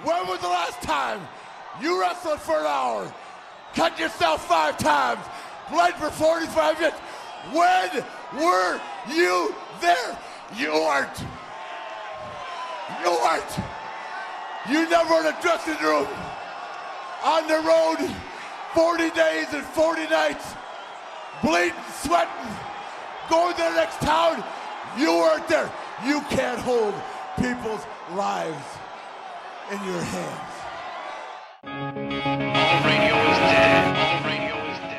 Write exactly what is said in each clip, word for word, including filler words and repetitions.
When was the last time you wrestled for an hour, cut yourself five times, bled for forty-five minutes? When were you there? You weren't. You weren't. You never in a dressing room, on the road, forty days and forty nights, bleeding, sweating, going to the next town. You weren't there. You can't hold people's lives in your hands. All radio is dead. All radio is dead.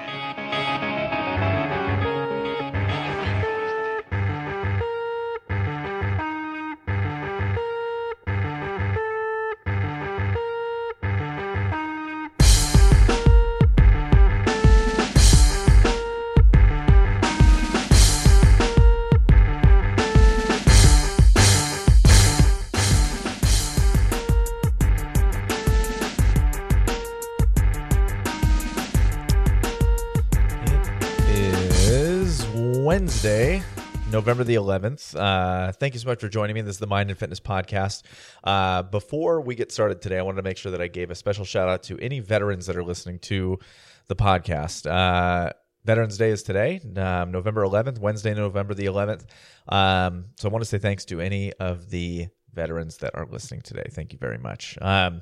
Wednesday, November the eleventh. Uh, thank you so much for joining me. This is the Mind and Fitness Podcast. Uh, before we get started today, I wanted to make sure that I gave a special shout out to any veterans that are listening to the podcast. Uh, Veterans Day is today, um, November eleventh, Wednesday, November the eleventh. Um, so I want to say thanks to any of the veterans that are listening today. Thank you very much. Um,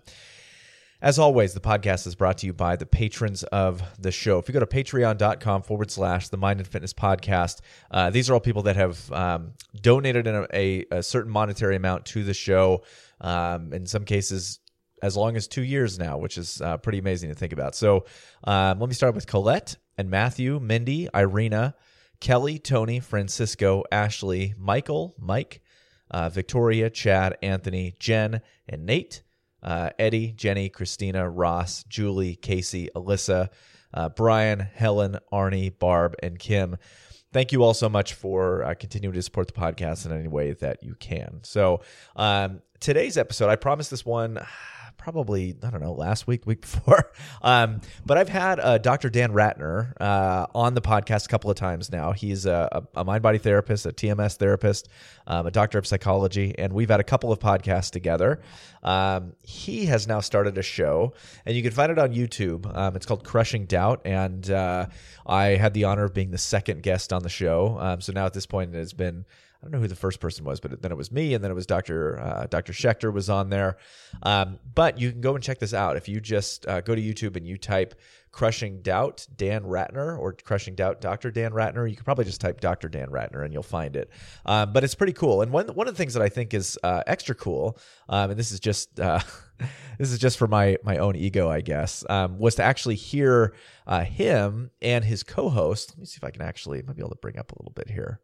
As always, the podcast is brought to you by the patrons of the show. If you go to patreon.com forward slash the Mind and Fitness Podcast, uh, these are all people that have um, donated in a, a, a certain monetary amount to the show, um, in some cases as long as two years now, which is uh, pretty amazing to think about. So um, let me start with Colette and Matthew, Mindy, Irina, Kelly, Tony, Francisco, Ashley, Michael, Mike, uh, Victoria, Chad, Anthony, Jen, and Nate. Uh, Eddie, Jenny, Christina, Ross, Julie, Casey, Alyssa, uh, Brian, Helen, Arnie, Barb, and Kim. Thank you all so much for uh, continuing to support the podcast in any way that you can. So um, today's episode, I promised this one probably, I don't know, last week, week before. Um, but I've had uh, Doctor Dan Ratner uh, on the podcast a couple of times now. He's a, a mind-body therapist, a T M S therapist, um, a doctor of psychology, and we've had a couple of podcasts together. Um, he has now started a show, and you can find it on YouTube. Um, it's called Crushing Doubt, and uh, I had the honor of being the second guest on the show. Um, so now at this point, it has been, I don't know who the first person was, but then it was me, and then it was Doctor Uh, Doctor Schechter was on there. Um, but you can go and check this out. If you just uh, go to YouTube and you type Crushing Doubt Dan Ratner or Crushing Doubt Doctor Dan Ratner, you can probably just type Doctor Dan Ratner and you'll find it. Um, but it's pretty cool. And one one of the things that I think is uh, extra cool, um, and this is just uh, this is just for my my own ego, I guess, um, was to actually hear uh, him and his co-host. Let me see if I can actually, I might be able to bring up a little bit here.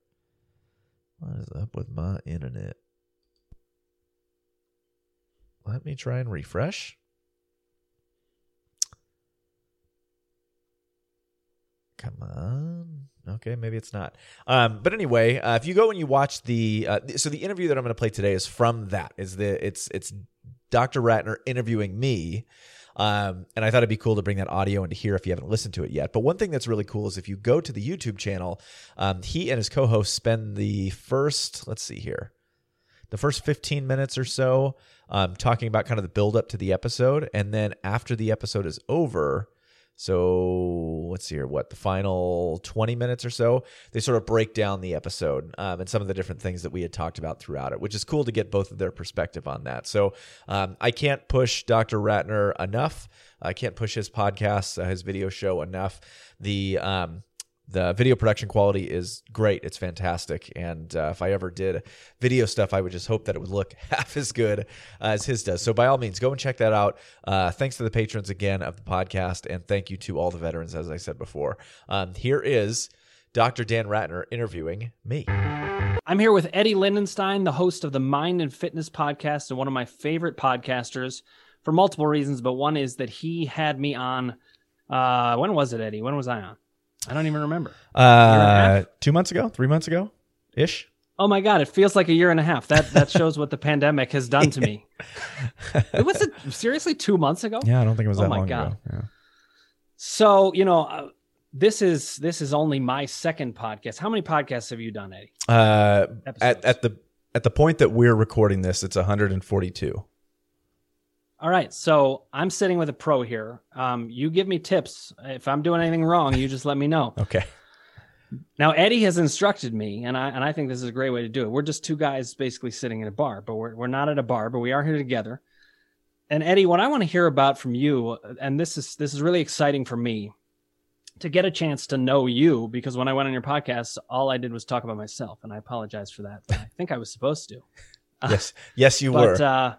What is up with my internet? Let me try and refresh. Come on. Okay, maybe it's not. Um, but anyway, uh, if you go and you watch the, uh, so the interview that I'm going to play today is from that. Is the it's it's Doctor Ratner interviewing me. Um, and I thought it'd be cool to bring that audio into here if you haven't listened to it yet. But one thing that's really cool is if you go to the YouTube channel, um, he and his co-host spend the first, let's see here, the first fifteen minutes or so um, talking about kind of the build up to the episode. And then after the episode is over, so let's see here, what, the final twenty minutes or so, they sort of break down the episode um, and some of the different things that we had talked about throughout it, which is cool to get both of their perspective on that. So um, I can't push Doctor Ratner enough. I can't push his podcast, uh, his video show enough. The um, the video production quality is great. It's fantastic. And uh, if I ever did video stuff, I would just hope that it would look half as good as his does. So by all means, go and check that out. Uh, thanks to the patrons again of the podcast. And thank you to all the veterans, as I said before. Um, here is Doctor Dan Ratner interviewing me. I'm here with Eddie Lindenstein, the host of the Mind and Fitness Podcast and one of my favorite podcasters for multiple reasons. But one is that he had me on. Uh, when was it, Eddie? When was I on? I don't even remember. Uh, two months ago, three months ago ish. Oh my God. It feels like a year and a half. That, that shows what the pandemic has done to me. It was it seriously two months ago. Yeah. I don't think it was that oh my long God. ago. Yeah. So, you know, uh, this is, this is only my second podcast. How many podcasts have you done, Eddie? Uh, at, at the, at the point that we're recording this, it's one hundred forty-two. All right, so I'm sitting with a pro here. Um, you give me tips. If I'm doing anything wrong, you just let me know. Okay. Now, Eddie has instructed me, and I and I think this is a great way to do it. We're just two guys basically sitting in a bar, but we're we're not at a bar, but we are here together. And Eddie, what I want to hear about from you, and this is this is really exciting for me, to get a chance to know you, because when I went on your podcast, all I did was talk about myself, and I apologize for that, but I think I was supposed to. Yes, yes, you but, were. Uh,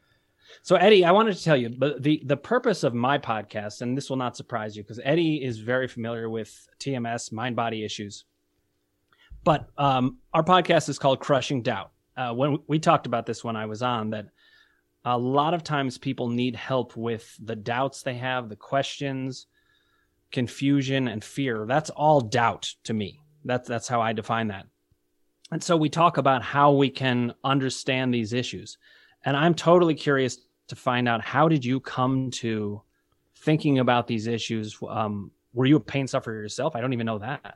so Eddie, I wanted to tell you, but the, the purpose of my podcast, and this will not surprise you, because Eddie is very familiar with T M S, mind-body issues. But um, our podcast is called Crushing Doubt. Uh, when we talked about this when I was on, that a lot of times people need help with the doubts they have, the questions, confusion, and fear. That's all doubt to me. That's that's how I define that. And so we talk about how we can understand these issues. And I'm totally curious to find out, how did you come to thinking about these issues? Um, were you a pain sufferer yourself? I don't even know that.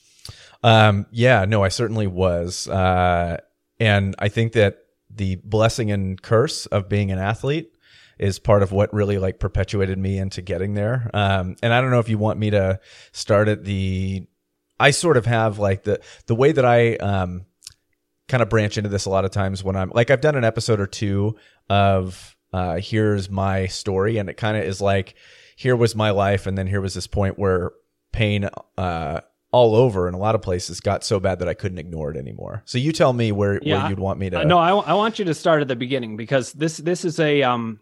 Um, yeah, no, I certainly was. Uh, and I think that the blessing and curse of being an athlete is part of what really like perpetuated me into getting there. Um, and I don't know if you want me to start at the, I sort of have like the, the way that I, um, kind of branch into this a lot of times when I'm like, I've done an episode or two of, uh, here's my story. And it kind of is like, here was my life. And then here was this point where pain, uh, all over in a lot of places got so bad that I couldn't ignore it anymore. So you tell me where, yeah, where you'd want me to. Uh, no, I, I want you to start at the beginning, because this, this is a, um,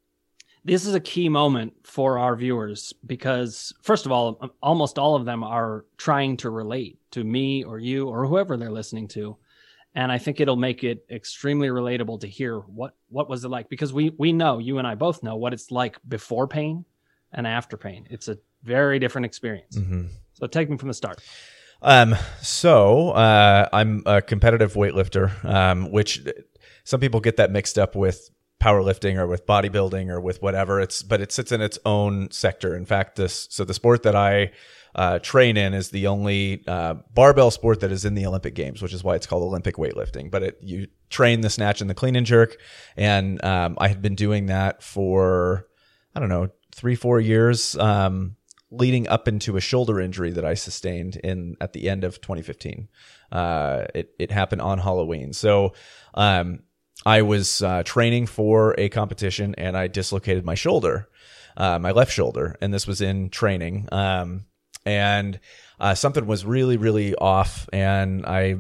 this is a key moment for our viewers, because first of all, almost all of them are trying to relate to me or you or whoever they're listening to. And I think it'll make it extremely relatable to hear what, what was it like? Because we, we know, you and I both know what it's like before pain and after pain. It's a very different experience. Mm-hmm. So take me from the start. Um, so, uh, I'm a competitive weightlifter, um, which some people get that mixed up with powerlifting or with bodybuilding or with whatever. It's, but it sits in its own sector. In fact, this, so the sport that I, uh, train in is the only, uh, barbell sport that is in the Olympic Games, which is why it's called Olympic weightlifting. But it, you train the snatch and the clean and jerk. And, um, I had been doing that for, I don't know, three, four years, um, leading up into a shoulder injury that I sustained in at the end of twenty fifteen. Uh, it, it happened on Halloween. So, um, I was, uh, training for a competition and I dislocated my shoulder, uh, my left shoulder. And this was in training. Um, and, uh, something was really, really off. And I,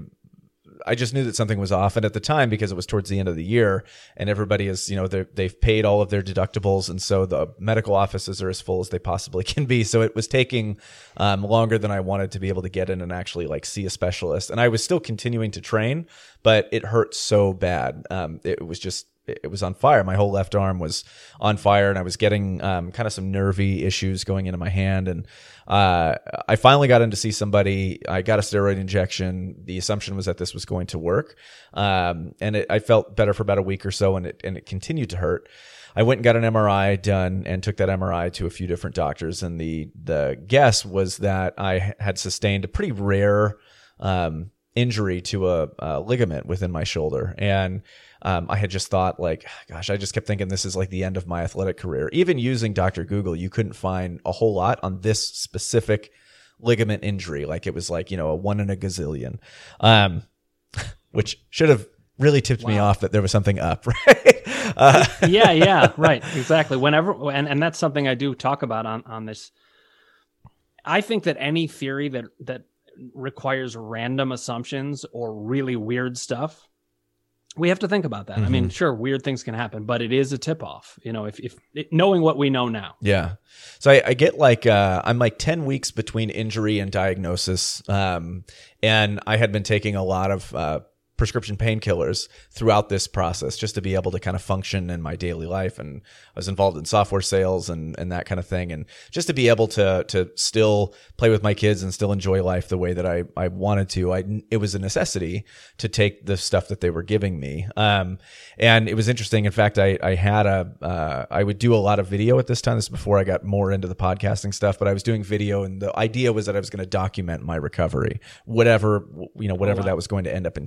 I just knew that something was off. And at the time, because it was towards the end of the year and everybody is, you know, they've paid all of their deductibles. And so the medical offices are as full as they possibly can be. So it was taking um, longer than I wanted to be able to get in and actually like see a specialist. And I was still continuing to train, but it hurt so bad. Um, it was just, it was on fire. My whole left arm was on fire and I was getting um, kind of some nervy issues going into my hand. And uh, I finally got in to see somebody. I got a steroid injection. The assumption was that this was going to work. Um, and it, I felt better for about a week or so, and it, and it continued to hurt. I went and got an M R I done and took that M R I to a few different doctors. And the, the guess was that I had sustained a pretty rare um, injury to a, a ligament within my shoulder. And Um, I had just thought like, gosh, I just kept thinking this is like the end of my athletic career. Even using Doctor Google, you couldn't find a whole lot on this specific ligament injury. Like it was like, you know, a one in a gazillion, um, which should have really tipped wow. me off that there was something up, right? Uh, yeah, yeah, right. Exactly. Whenever, and, and that's something I do talk about on, on this. I think that any theory that, that requires random assumptions or really weird stuff, we have to think about that. Mm-hmm. I mean, sure, weird things can happen, but it is a tip off, you know, if, if it, knowing what we know now. Yeah. So I, I get like, uh, I'm like ten weeks between injury and diagnosis. Um, and I had been taking a lot of, uh, prescription painkillers throughout this process just to be able to kind of function in my daily life. And I was involved in software sales and, and that kind of thing. And just to be able to, to still play with my kids and still enjoy life the way that I, I wanted to, I, it was a necessity to take the stuff that they were giving me. Um, and it was interesting. In fact, I, I had a, uh, I would do a lot of video at this time. This is before I got more into the podcasting stuff, but I was doing video and the idea was that I was going to document my recovery, whatever, you know, whatever oh, wow. that was going to end up entailing.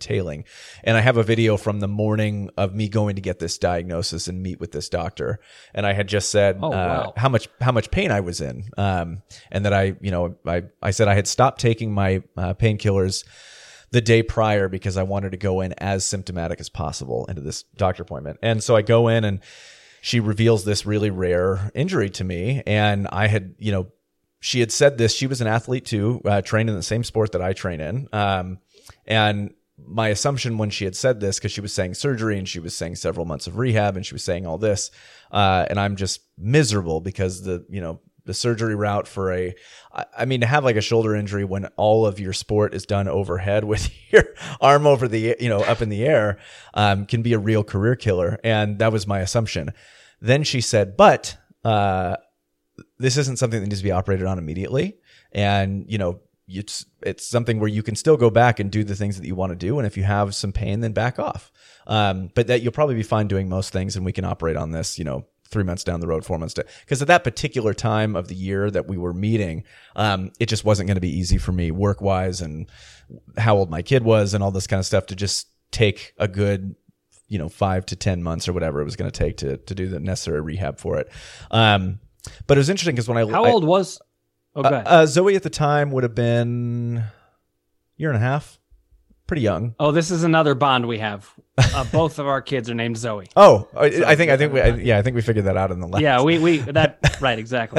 morning. And I have a video from the morning of me going to get this diagnosis and meet with this doctor. And I had just said Oh, uh, wow. how much how much pain I was in, um, and that I, you know, I I said I had stopped taking my uh, painkillers the day prior because I wanted to go in as symptomatic as possible into this doctor appointment. And so I go in and she reveals this really rare injury to me. And I had, you know, she had said this, she was an athlete too, uh, trained in the same sport that I train in. Um, and my assumption when she had said this, because she was saying surgery and she was saying several months of rehab and she was saying all this, uh, and I'm just miserable because the, you know, the surgery route for a, I mean, to have like a shoulder injury when all of your sport is done overhead with your arm over the, you know, up in the air, um, can be a real career killer. And that was my assumption. Then she said, but, uh, this isn't something that needs to be operated on immediately. And, you know, it's, it's something where you can still go back and do the things that you want to do. And if you have some pain, then back off. Um, but that you'll probably be fine doing most things and we can operate on this, you know, three months down the road, four months to, because at that particular time of the year that we were meeting, um, it just wasn't going to be easy for me work wise and how old my kid was and all this kind of stuff to just take a good, you know, five to ten months or whatever it was going to take to, to do the necessary rehab for it. Um, but it was interesting because when I, How I, old was, oh, go uh, ahead. uh, Zoe at the time would have been a year and a half, pretty young. Oh, this is another bond we have. Uh, both of our kids are named Zoe. Oh, I, So, I think, I think we, I, yeah, I think we figured that out in the last. Yeah, we we that right, exactly.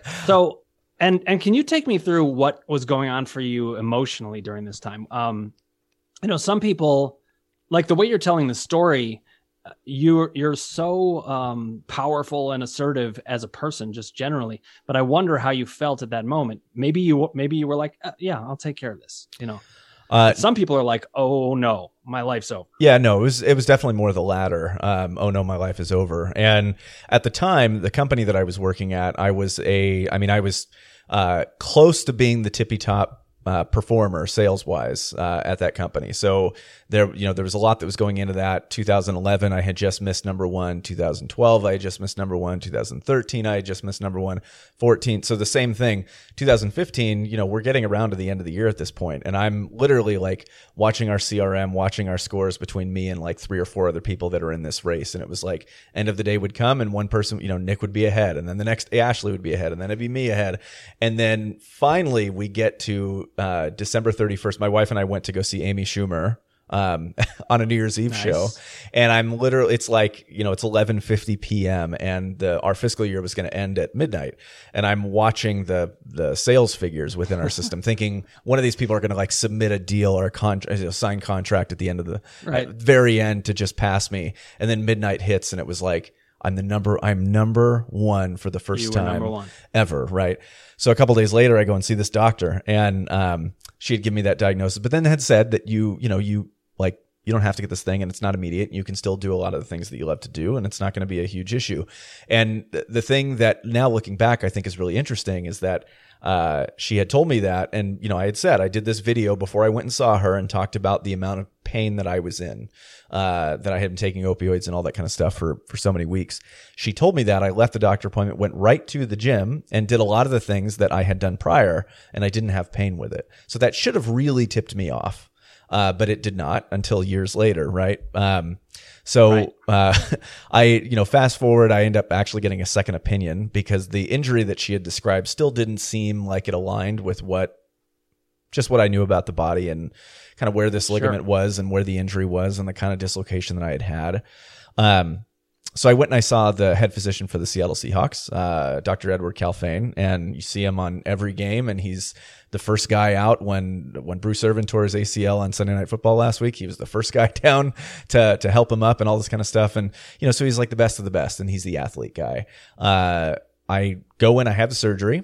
So, and and can you take me through what was going on for you emotionally during this time? Um, you know, some people, like the way you're telling the story, uh, you're you're so um, powerful and assertive as a person, just generally. But I wonder how you felt at that moment. Maybe you maybe you were like, uh, yeah, I'll take care of this. You know. Uh, Some people are like, "Oh no, my life's over." Yeah, no, it was it was definitely more the latter. Um, oh no, my life is over. And at the time, the company that I was working at, I was a, I mean, I was uh, close to being the tippy top uh, performer sales wise uh, at that company. So there, you know, there was a lot that was going into that. two thousand eleven, I had just missed number one. two thousand twelve, I had just missed number one. two thousand thirteen, I had just missed number one. fourteen, so the same thing. two thousand fifteen, you know, we're getting around to the end of the year at this point, and I'm literally like watching our C R M, watching our scores between me and like three or four other people that are in this race. And it was like end of the day would come and one person, you know, Nick would be ahead, and then the next Ashley would be ahead, and then it'd be me ahead. And then finally we get to uh, December thirty-first. My wife and I went to go see Amy Schumer um, on a New Year's Eve Nice. show. And I'm literally, it's like, you know, it's eleven fifty p.m. and the, our fiscal year was going to end at midnight. And I'm watching the, the sales figures within our system thinking one of these people are going to like submit a deal or a contract, you know, sign contract at the end of the Right. at very end to just pass me. And then midnight hits and it was like, I'm the number, I'm number one for the first You were time number one. ever. Right. So a couple days later, I go and see this doctor and, um, she had given me that diagnosis, but then had said that you, you know, you like, you don't have to get this thing and it's not immediate. You can still do a lot of the things that you love to do and it's not going to be a huge issue. And th- the thing that now looking back, I think is really interesting is that, uh, she had told me that. And, you know, I had said, I did this video before I went and saw her and talked about the amount of pain that I was in, uh, that I had been taking opioids and all that kind of stuff for, for so many weeks. She told me that. I left the doctor appointment, went right to the gym and did a lot of the things that I had done prior and I didn't have pain with it. So that should have really tipped me off. Uh, but it did not until years later. Right. Um, so, Right. uh, I, you know, fast forward, I end up actually getting a second opinion because the injury that she had described still didn't seem like it aligned with what, just what I knew about the body and kind of where this ligament was and where the injury was and the kind of dislocation that I had had. Um, So I went and I saw the head physician for the Seattle Seahawks, uh, Doctor Edward Calfane, and you see him on every game. And he's the first guy out when when Bruce Irvin tore his A C L on Sunday Night Football last week. He was the first guy down to to help him up and all this kind of stuff. And you know, so he's like the best of the best, and he's the athlete guy. Uh, I go in, I have the surgery.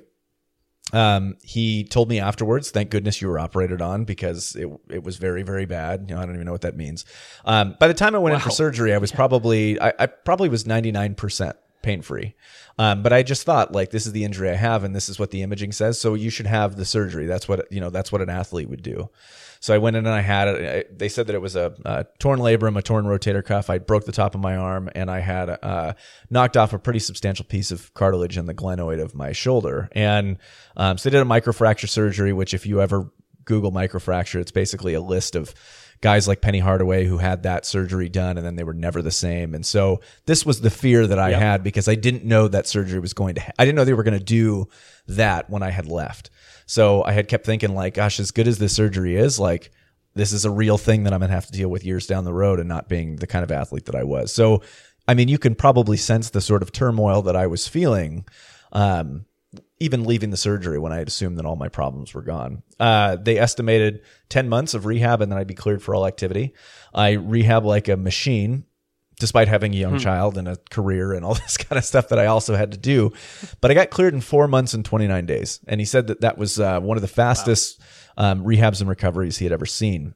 Um, he told me afterwards, thank goodness you were operated on because it it was very, very bad. You know, I don't even know what that means. Um, by the time I went in for Wow. surgery, I was probably, I, I probably was ninety-nine percent pain-free. Um, but I just thought like, this is the injury I have and this is what the imaging says. So you should have the surgery. That's what, you know, that's what an athlete would do. So I went in and I had it. They said that it was a, a torn labrum, a torn rotator cuff. I broke the top of my arm and I had uh, knocked off a pretty substantial piece of cartilage in the glenoid of my shoulder. And um, so they did a microfracture surgery, which if you ever Google microfracture, it's basically a list of guys like Penny Hardaway who had that surgery done and then they were never the same. And so this was the fear that I Yep. had because I didn't know that surgery was going to, ha- I didn't know they were going to do that when I had left. So I had kept thinking like, gosh, as good as this surgery is, like this is a real thing that I'm going to have to deal with years down the road and not being the kind of athlete that I was. So, I mean, you can probably sense the sort of turmoil that I was feeling, um, even leaving the surgery when I had assumed that all my problems were gone. Uh, they estimated ten months of rehab and then I'd be cleared for all activity. I rehab like a machine, despite having a young child and a career and all this kind of stuff that I also had to do. But I got cleared in four months and twenty-nine days. And he said that that was uh, one of the fastest um, rehabs and recoveries he had ever seen.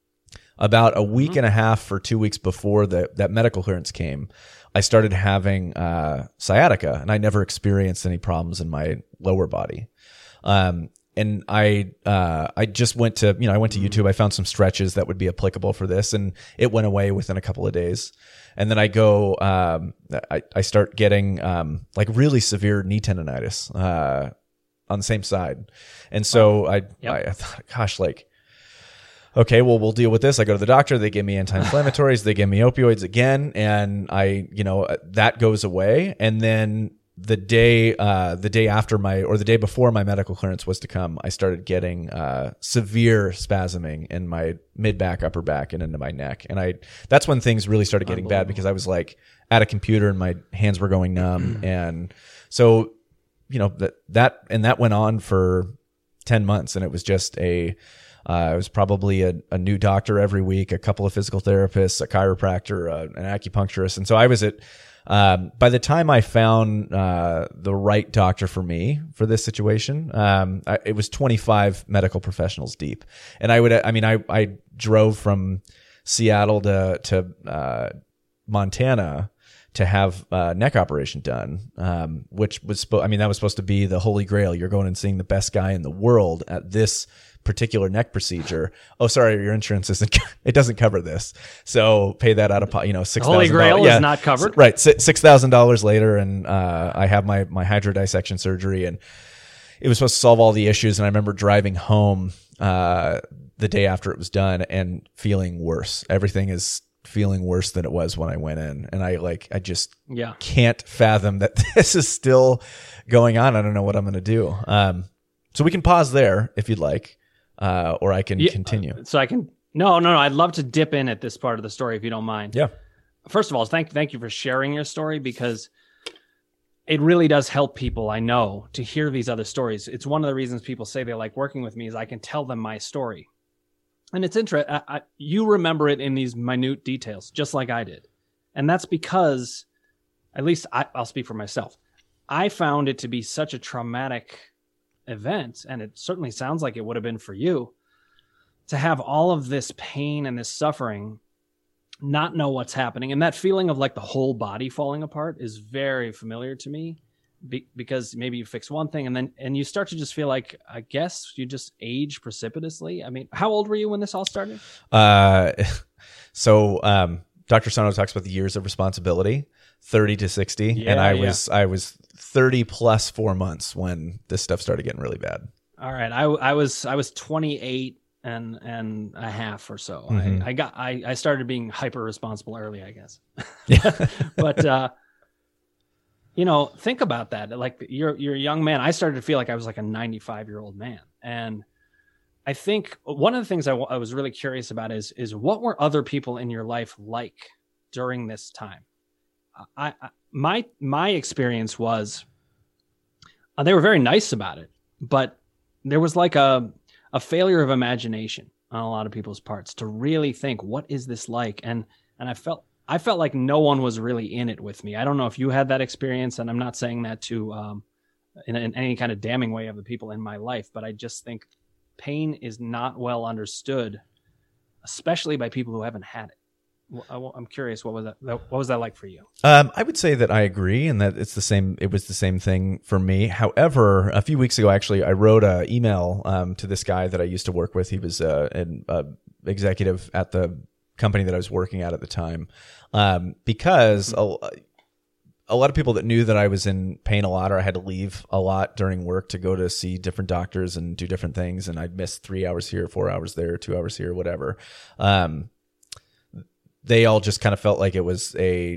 About a week and a half or two weeks before the, that medical clearance came, I started having uh, sciatica, and I never experienced any problems in my lower body. Um, and I uh, I just went to, you know, I went to YouTube. I found some stretches that would be applicable for this, and it went away within a couple of days. And then I go, um, I, I start getting um, like really severe knee tendonitis uh, on the same side. And so I, Yep. I, I thought, gosh, like, okay, well, we'll deal with this. I go to the doctor. They give me anti-inflammatories. They give me opioids again. And I, you know, that goes away. And then the day, uh, the day after my, or the day before my medical clearance was to come, I started getting, uh, severe spasming in my mid back, upper back, and into my neck. And I, that's when things really started getting bad because I was like at a computer and my hands were going numb. And so, you know, that, that, and that went on for ten months. And it was just a, Uh, it was probably a, a new doctor every week, a couple of physical therapists, a chiropractor, uh, an acupuncturist. And so I was at, um, by the time I found uh, the right doctor for me for this situation, um, I, it was twenty-five medical professionals deep. And I would, I mean, I, I drove from Seattle to, to uh, Montana to have a neck operation done, um, which was, spo- I mean, that was supposed to be the holy grail. You're going and seeing the best guy in the world at this particular neck procedure. Oh, sorry, your insurance isn't, it doesn't cover this. So pay that out of, po- you know, six thousand dollars. Holy Grail yeah. is not covered. Right. six thousand dollars later. And, uh, I have my, my hydrodissection surgery, and it was supposed to solve all the issues. And I remember driving home, uh, the day after it was done and feeling worse. Everything is feeling worse than it was when I went in. And I like, I just Yeah. can't fathom that this is still going on. I don't know what I'm going to do. Um, so we can pause there if you'd like. Uh, or I can Yeah, continue. So I can, no, no, no. I'd love to dip in at this part of the story if you don't mind. Yeah. First of all, thank thank you for sharing your story, because it really does help people, I know, to hear these other stories. It's one of the reasons people say they like working with me is I can tell them my story. And it's interesting. You remember it in these minute details, just like I did. And that's because, at least I, I'll speak for myself, I found it to be such a traumatic event, and it certainly sounds like it would have been for you, to have all of this pain and this suffering, not know what's happening. And that feeling of like the whole body falling apart is very familiar to me, be, because maybe you fix one thing and then, and you start to just feel like, I guess you just age precipitously. I mean, how old were you when this all started? Uh, so, um, Doctor Sono talks about the years of responsibility, thirty to sixty. Yeah, and I yeah. was, I was thirty plus four months when this stuff started getting really bad. All right. I, I was, I was twenty-eight and, and a half or so. Mhm. I, I got, I, I started being hyper responsible early, I guess. Yeah. But, uh, you know, think about that. Like you're, you're a young man. I started to feel like I was like a ninety-five year old man. And I think one of the things I, w- I was really curious about is, is what were other people in your life like during this time? I, I my, my experience was uh, they were very nice about it, but there was like a, a failure of imagination on a lot of people's parts to really think, what is this like? And, and I felt, I felt like no one was really in it with me. I don't know if you had that experience, and I'm not saying that to, um, in, in any kind of damning way of the people in my life, but I just think pain is not well understood, especially by people who haven't had it. Well, I, I'm curious, what was that? What was that like for you? Um, I would say that I agree, and that it's the same. It was the same thing for me. However, a few weeks ago, actually, I wrote an email um, to this guy that I used to work with. He was uh, an uh, executive at the company that I was working at at the time, um, because a, a lot of people that knew that I was in pain a lot, or I had to leave a lot during work to go to see different doctors and do different things. And I'd miss three hours here, four hours there, two hours here, whatever. Um, they all just kind of felt like it was a,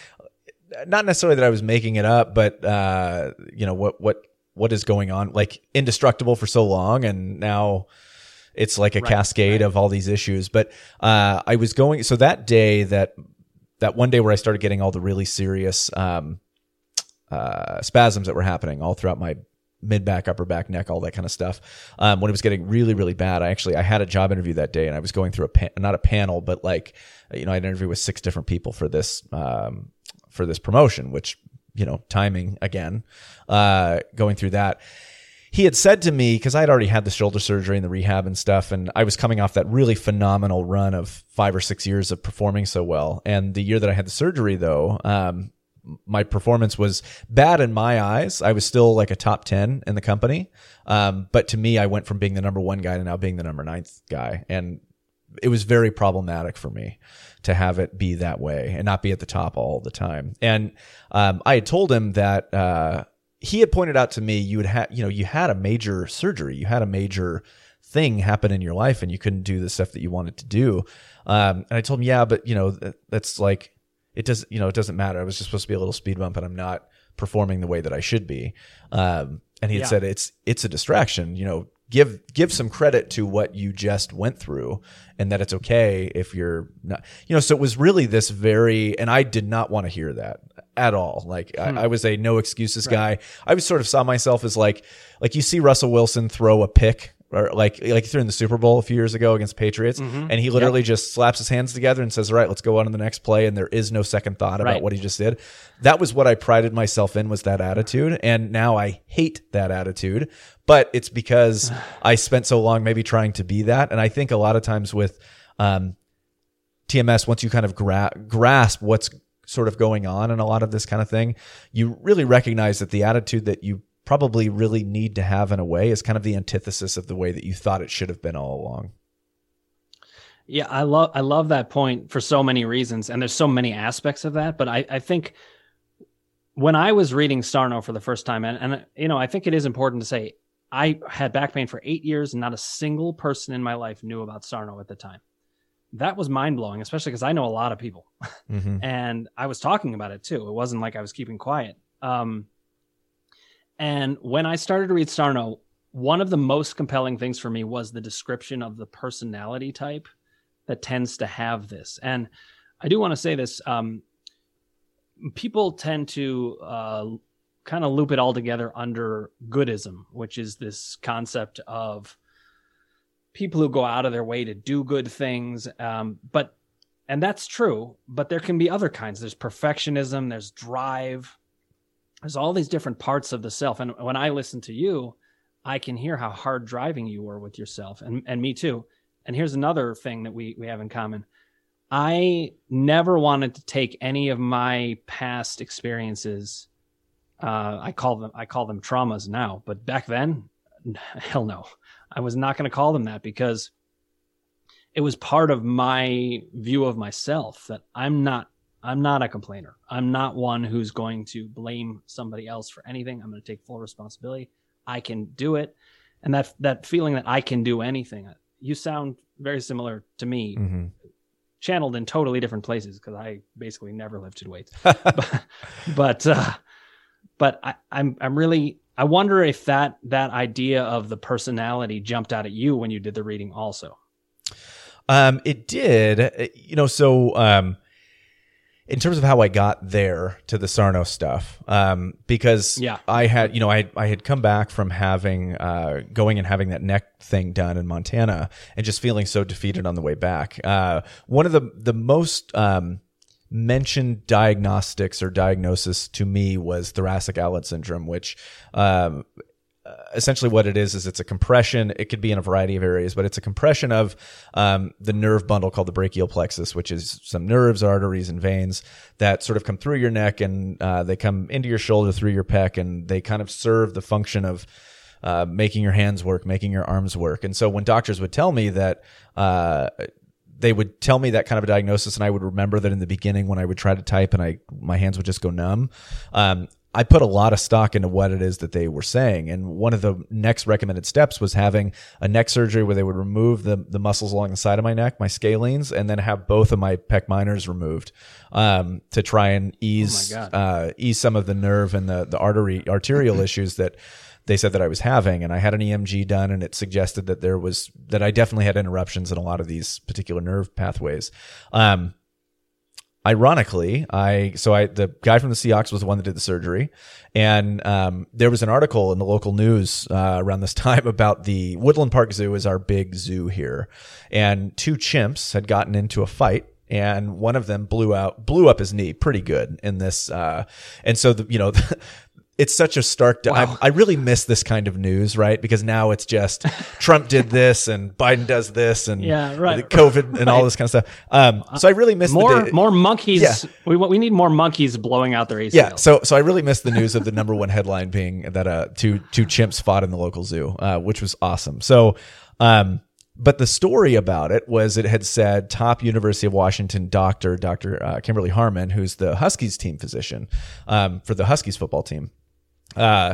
not necessarily that I was making it up, but, uh, you know, what, what, what is going on, like indestructible for so long. And now it's like a right, cascade right. of all these issues. But, uh, I was going, so that day that, that one day where I started getting all the really serious, um, uh, spasms that were happening all throughout my mid back, upper back, neck, all that kind of stuff. Um, when it was getting really, really bad, I actually, I had a job interview that day and I was going through a, pa- not a panel, but like, you know, I had an interview with six different people for this, um, for this promotion, which, you know, timing again, uh, going through that. He had said to me, because I had already had the shoulder surgery and the rehab and stuff, and I was coming off that really phenomenal run of five or six years of performing so well. And the year that I had the surgery, though, um, my performance was bad in my eyes. I was still like a top ten in the company. Um, but to me, I went from being the number one guy to now being the number ninth guy. And it was very problematic for me to have it be that way and not be at the top all the time. And um, I had told him that uh, he had pointed out to me, you would have, you know, you had a major surgery, you had a major thing happen in your life, and you couldn't do the stuff that you wanted to do. Um, and I told him, yeah, but you know, that, that's like, it does, you know, it doesn't matter. I was just supposed to be a little speed bump, and I'm not performing the way that I should be. Um, and he had Yeah. said, it's, it's a distraction, you know, give, give some credit to what you just went through, and that it's okay if you're not, you know, so it was really this very, and I did not want to hear that at all. Like Hmm. I, I was a no excuses guy. I was sort of saw myself as like, like you see Russell Wilson throw a pick, or like, like he threw in the Super Bowl a few years ago against Patriots, Mhm. and he literally just slaps his hands together and says, all right, let's go on to the next play. And there is no second thought about Right. what he just did. That was what I prided myself in, was that attitude. And now I hate that attitude, but it's because I spent so long maybe trying to be that. And I think a lot of times with, um, T M S, once you kind of gra- grasp what's sort of going on and a lot of this kind of thing, you really recognize that the attitude that you probably really need to have in a way is kind of the antithesis of the way that you thought it should have been all along. Yeah, I love I love that point for so many reasons, and there's so many aspects of that. But I, I think when I was reading Sarno for the first time, and, and you know, I think it is important to say I had back pain for eight years, and not a single person in my life knew about Sarno at the time. That was mind blowing, especially because I know a lot of people, Mm-hmm. and I was talking about it too. It wasn't like I was keeping quiet. Um, and when I started to read Sarno, one of the most compelling things for me was the description of the personality type that tends to have this. And I do want to say this. Um, people tend to uh, kind of loop it all together under goodism, which is this concept of people who go out of their way to do good things. Um, but, and that's true, but there can be other kinds. There's perfectionism, there's drive, there's all these different parts of the self. And when I listen to you, I can hear how hard driving you were with yourself, and, and me too. And here's another thing that we, we have in common. I never wanted to take any of my past experiences. Uh, I call them, I call them traumas now, but back then, hell no, I was not going to call them that, because it was part of my view of myself that I'm not, I'm not a complainer. I'm not one who's going to blame somebody else for anything. I'm going to take full responsibility. I can do it. And that, that feeling that I can do anything, you sound very similar to me, Mm-hmm. channeled in totally different places, because I basically never lifted weights. but but, uh, but I, I'm I'm really I wonder if that that idea of the personality jumped out at you when you did the reading also. Um, it did, you know, so, um, in terms of how I got there to the Sarno stuff, um, because Yeah. I had, you know, I, I had come back from having, uh, going and having that neck thing done in Montana and just feeling so defeated on the way back. Uh, one of the, the most, um, mentioned diagnostics or diagnosis to me was thoracic outlet syndrome, which, um, essentially what it is, is it's a compression. It could be in a variety of areas, but it's a compression of um, the nerve bundle called the brachial plexus, which is some nerves, arteries, and veins that sort of come through your neck, and uh, they come into your shoulder through your pec, and they kind of serve the function of uh, making your hands work, making your arms work. And so when doctors would tell me that uh, they would tell me that kind of a diagnosis, and I would remember that in the beginning when I would try to type and I my hands would just go numb. Um, I put a lot of stock into what it is that they were saying. And one of the next recommended steps was having a neck surgery where they would remove the, the muscles along the side of my neck, my scalenes, and then have both of my pec minors removed um, to try and ease Oh my God. uh, ease some of the nerve and the, the artery arterial issues that they said that I was having. And I had an E M G done, and it suggested that there was that I definitely had interruptions in a lot of these particular nerve pathways. Um, Ironically, I so I the guy from the Seahawks was the one that did the surgery, and um, there was an article in the local news uh, around this time about the Woodland Park Zoo is our big zoo here, and two chimps had gotten into a fight, and one of them blew out blew up his knee pretty good in this, uh, and so the, you know. It's such a stark. Wow. I, I really miss this kind of news, right? Because now it's just Trump did this and Biden does this and Yeah, right, COVID and all right. this kind of stuff. Um, so I really miss More the day. more monkeys. Yeah. We want- we need more monkeys blowing out their A C Ls. Yeah, so so I really missed the news of the number one headline being that uh two two chimps fought in the local zoo, uh, which was awesome. So, um, but the story about it was it had said top University of Washington doctor, Doctor Uh, Kimberly Harmon, who's the Huskies team physician um, for the Huskies football team, uh,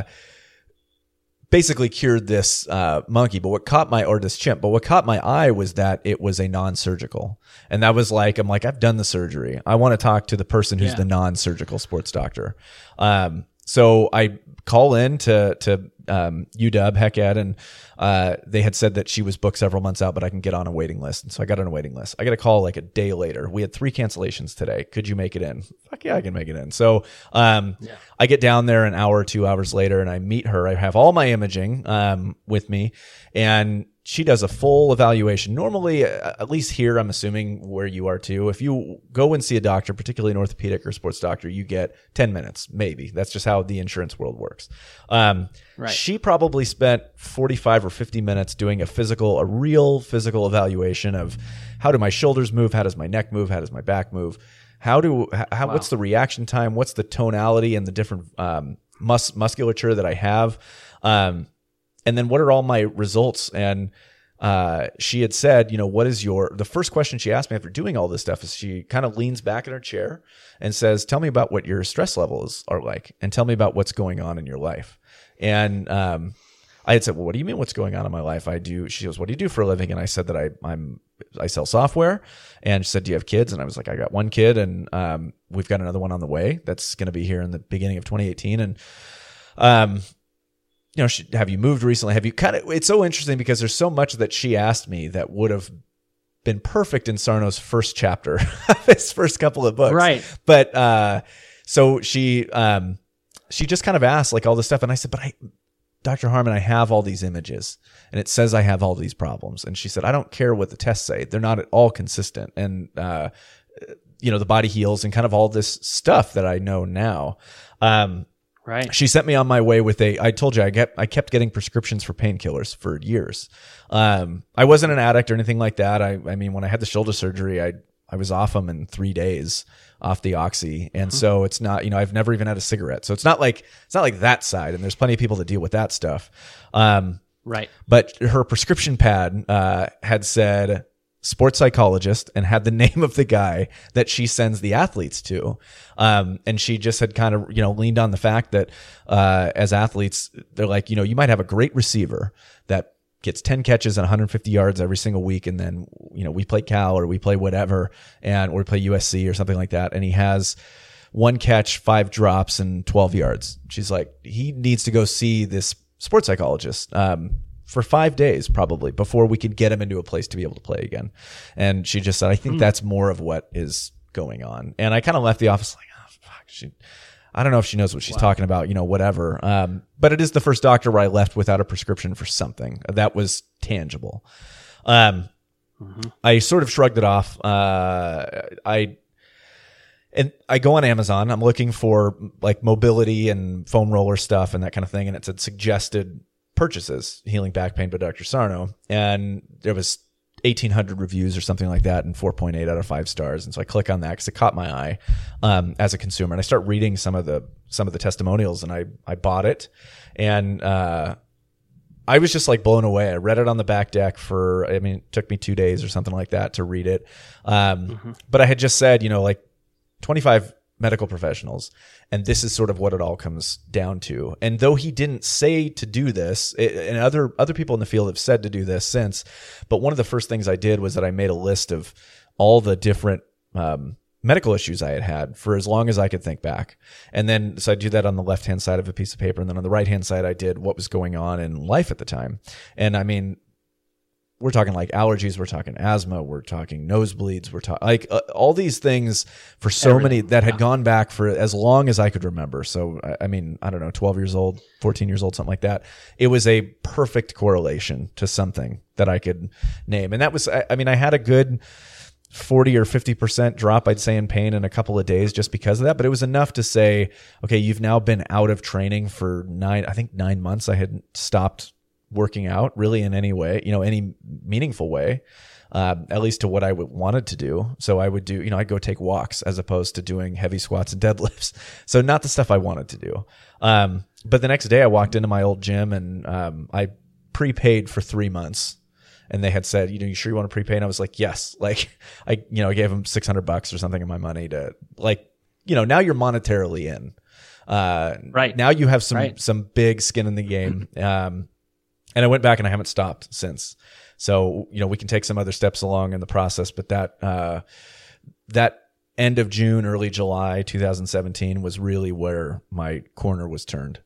basically cured this uh, monkey. But what caught my or this chimp, but what caught my eye was that it was a non-surgical, and that was like I'm like I've done the surgery. I want to talk to the person who's Yeah. the non-surgical sports doctor. Um, so I call in to to um, U W, Heck Ed, and uh, they had said that she was booked several months out, but I can get on a waiting list. And so I got on a waiting list. I got a call like a day later. We had three cancellations today. Could you make it in? Fuck yeah, I can make it in. So um, I get down there an hour or two hours later, and I meet her. I have all my imaging um, with me, and she does a full evaluation. Normally, uh, at least here, I'm assuming where you are too, if you go and see a doctor, particularly an orthopedic or sports doctor, you get ten minutes, maybe. That's just how the insurance world works. Um, Right. She probably spent forty-five or fifty minutes doing a physical, a real physical evaluation of how do my shoulders move? How does my neck move? How does my back move? How do, how, Wow. what's the reaction time? What's the tonality and the different um, mus- musculature that I have? Um, and then what are all my results? And uh, she had said, you know, what is your, the first question she asked me after doing all this stuff is she kind of leans back in her chair and says, tell me about what your stress levels are like and tell me about what's going on in your life. And um, I had said, well, what do you mean what's going on in my life? I do, she goes, what do you do for a living? And I said that I, I'm, I sell software. And she said, do you have kids? And I was like, I got one kid and um, we've got another one on the way. That's going to be here in the beginning of twenty eighteen. And, um, you know, she, have you moved recently? Have you kind of, it's so interesting because there's so much that she asked me that would have been perfect in Sarno's first chapter, his first couple of books. Right. But, uh, so she, um, she just kind of asked like all this stuff. And I said, but I, Doctor Harmon, I have all these images and it says I have all these problems. And she said, I don't care what the tests say. They're not at all consistent. And, uh, you know, the body heals and kind of all this stuff that I know now. Um, Right. She sent me on my way with a, I told you, I get, I kept getting prescriptions for painkillers for years. Um, I wasn't an addict or anything like that. I, I mean, when I had the shoulder surgery, I, I was off them in three days off the oxy. And Mm-hmm. so it's not, you know, I've never even had a cigarette. So it's not like, it's not like that side. And there's plenty of people that deal with that stuff. Um, Right. but her prescription pad, uh, had said sports psychologist and had the name of the guy that she sends the athletes to. Um, and she just had kind of, you know, leaned on the fact that, uh, as athletes, they're like, you know, you might have a great receiver that gets ten catches and one hundred fifty yards every single week. And then, you know, we play Cal or we play whatever and, or we play U S C or something like that. And he has one catch, five drops and twelve yards. She's like, he needs to go see this sports psychologist. Um, for five days probably before we could get him into a place to be able to play again. And she just said, I think that's more of what is going on. And I kind of left the office like, oh, fuck, she, I don't know if she knows what she's talking about, you know, whatever. Um, but it is the first doctor where I left without a prescription for something that was tangible. Um, I sort of shrugged it off. Uh, I, and I go on Amazon, I'm looking for like mobility and foam roller stuff and that kind of thing. And it said suggested purchases, healing back pain by Doctor Sarno. And there was eighteen hundred reviews or something like that and four point eight out of five stars. And so I click on that because it caught my eye um, as a consumer. And I start reading some of the some of the testimonials and I, I bought it. And uh, I was just like blown away. I read it on the back deck for, I mean, it took me two days or something like that to read it. Um, mm-hmm. But I had just said, you know, like twenty-five medical professionals, and this is sort of what it all comes down to. And though he didn't say to do this, it, and other other people in the field have said to do this since, but one of the first things I did was that I made a list of all the different um, medical issues I had had for as long as I could think back. And then, so I do that on the left-hand side of a piece of paper. And then on the right-hand side, I did what was going on in life at the time. And I mean, we're talking like allergies, we're talking asthma, we're talking nosebleeds, we're talking like uh, all these things for so Everything. many that had yeah. gone back for as long as I could remember. So, I mean, I don't know, twelve years old, fourteen years old, something like that. It was a perfect correlation to something that I could name. And that was, I, I mean, I had a good forty or fifty percent drop, I'd say, in pain in a couple of days just because of that. But it was enough to say, okay, you've now been out of training for nine, I think nine months. I had stopped working out really in any way, you know, any meaningful way, uh, at least to what I w- wanted to do. So I would do, you know, I'd go take walks as opposed to doing heavy squats and deadlifts. So not the stuff I wanted to do. Um, but the next day I walked into my old gym and um, I prepaid for three months. And they had said, you know, you sure you want to prepay? And I was like, yes. Like I, you know, I gave them six hundred bucks or something of my money to like, you know, now you're monetarily in. Uh, right. Now you have some, right. some big skin in the game. Um, and I went back and I haven't stopped since. So, you know, we can take some other steps along in the process, but that, uh, that end of June, early July, two thousand seventeen was really where my corner was turned.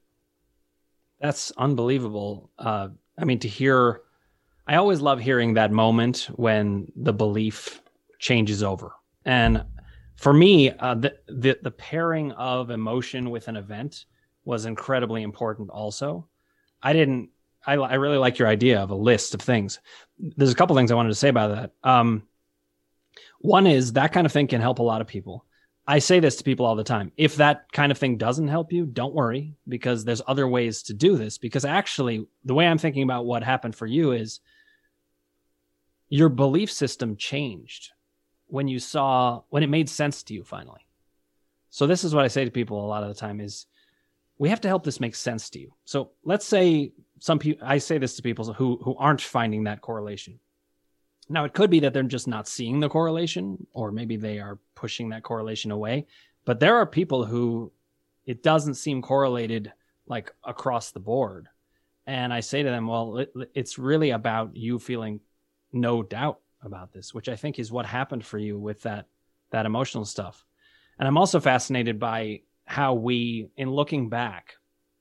That's unbelievable. Uh, I mean, to hear, I always love hearing that moment when the belief changes over. And for me, uh, the, the the pairing of emotion with an event was incredibly important also. I didn't, I, I really like your idea of a list of things. There's a couple things I wanted to say about that. Um, one is that kind of thing can help a lot of people. I say this to people all the time. If that kind of thing doesn't help you, don't worry, because there's other ways to do this. Because actually, the way I'm thinking about what happened for you is your belief system changed when you saw, when it made sense to you finally. So this is what I say to people a lot of the time is we have to help this make sense to you. So let's say some people, I say this to people who, who aren't finding that correlation. Now, it could be that they're just not seeing the correlation, or maybe they are pushing that correlation away. But there are people who it doesn't seem correlated like across the board. And I say to them, well, it, it's really about you feeling no doubt about this, which I think is what happened for you with that, that emotional stuff. And I'm also fascinated by how we, in looking back,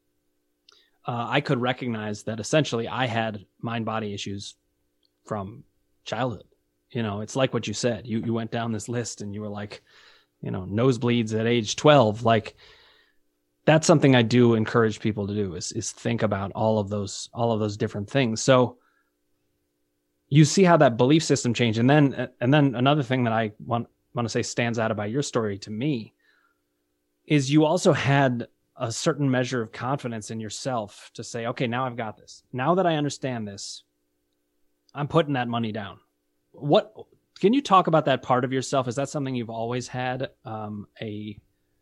uh, I could recognize that essentially I had mind-body issues from childhood. You know, it's like what you said. You you went down this list and you were like, you know, nosebleeds at age twelve. Like, that's something I do encourage people to do is is think about all of those all of those different things. So you see how that belief system changed. And then and then another thing that I want want to say stands out about your story to me is you also had a certain measure of confidence in yourself to say, okay, now I've got this. Now that I understand this, I'm putting that money down. What can you talk about that part of yourself? Is that something you've always had, um, a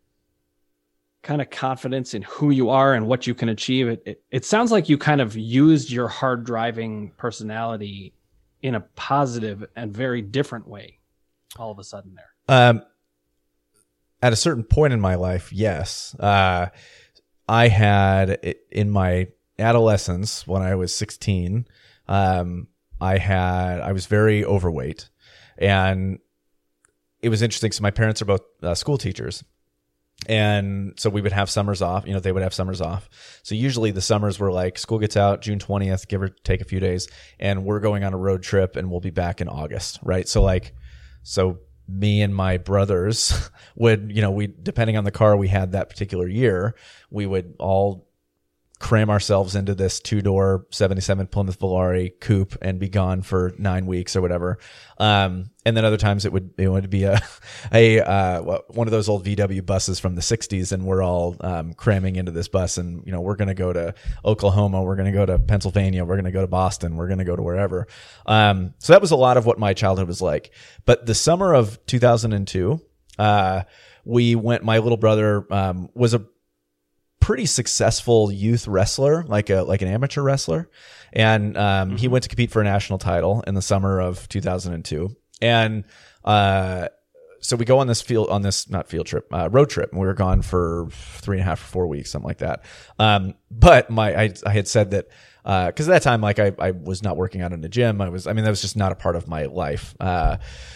kind of confidence in who you are and what you can achieve? It, it, it sounds like you kind of used your hard driving personality in a positive and very different way all of a sudden there. Um, at a certain point in my life, yes. Uh, I had in my adolescence when I was sixteen, um, I had, I was very overweight, and it was interesting. So my parents are both uh, school teachers. And so we would have summers off, you know, they would have summers off. So usually the summers were like school gets out June twentieth, give or take a few days, and we're going on a road trip and we'll be back in August. Right. So like, so me and my brothers would, you know, we, depending on the car we had that particular year, we would all cram ourselves into this two-door seventy-seven Plymouth Volare coupe and be gone for nine weeks or whatever. Um, and then other times it would, it would be a, a, uh, one of those old V W buses from the sixties. And we're all, um, cramming into this bus, and, you know, we're going to go to Oklahoma. We're going to go to Pennsylvania. We're going to go to Boston. We're going to go to wherever. Um, so that was a lot of what my childhood was like. But the summer of two thousand two, uh, we went, my little brother, um, was a, pretty successful youth wrestler, like a like an amateur wrestler, and um, mm-hmm. he went to compete for a national title in the summer of two thousand two, and uh, so we go on this field on this not field trip uh, road trip, and we were gone for three and a half or four weeks, something like that. Um, but my I, I had said that. Because uh, at that time, like I, I was not working out in the gym. I was, I mean, that was just not a part of my life. Uh,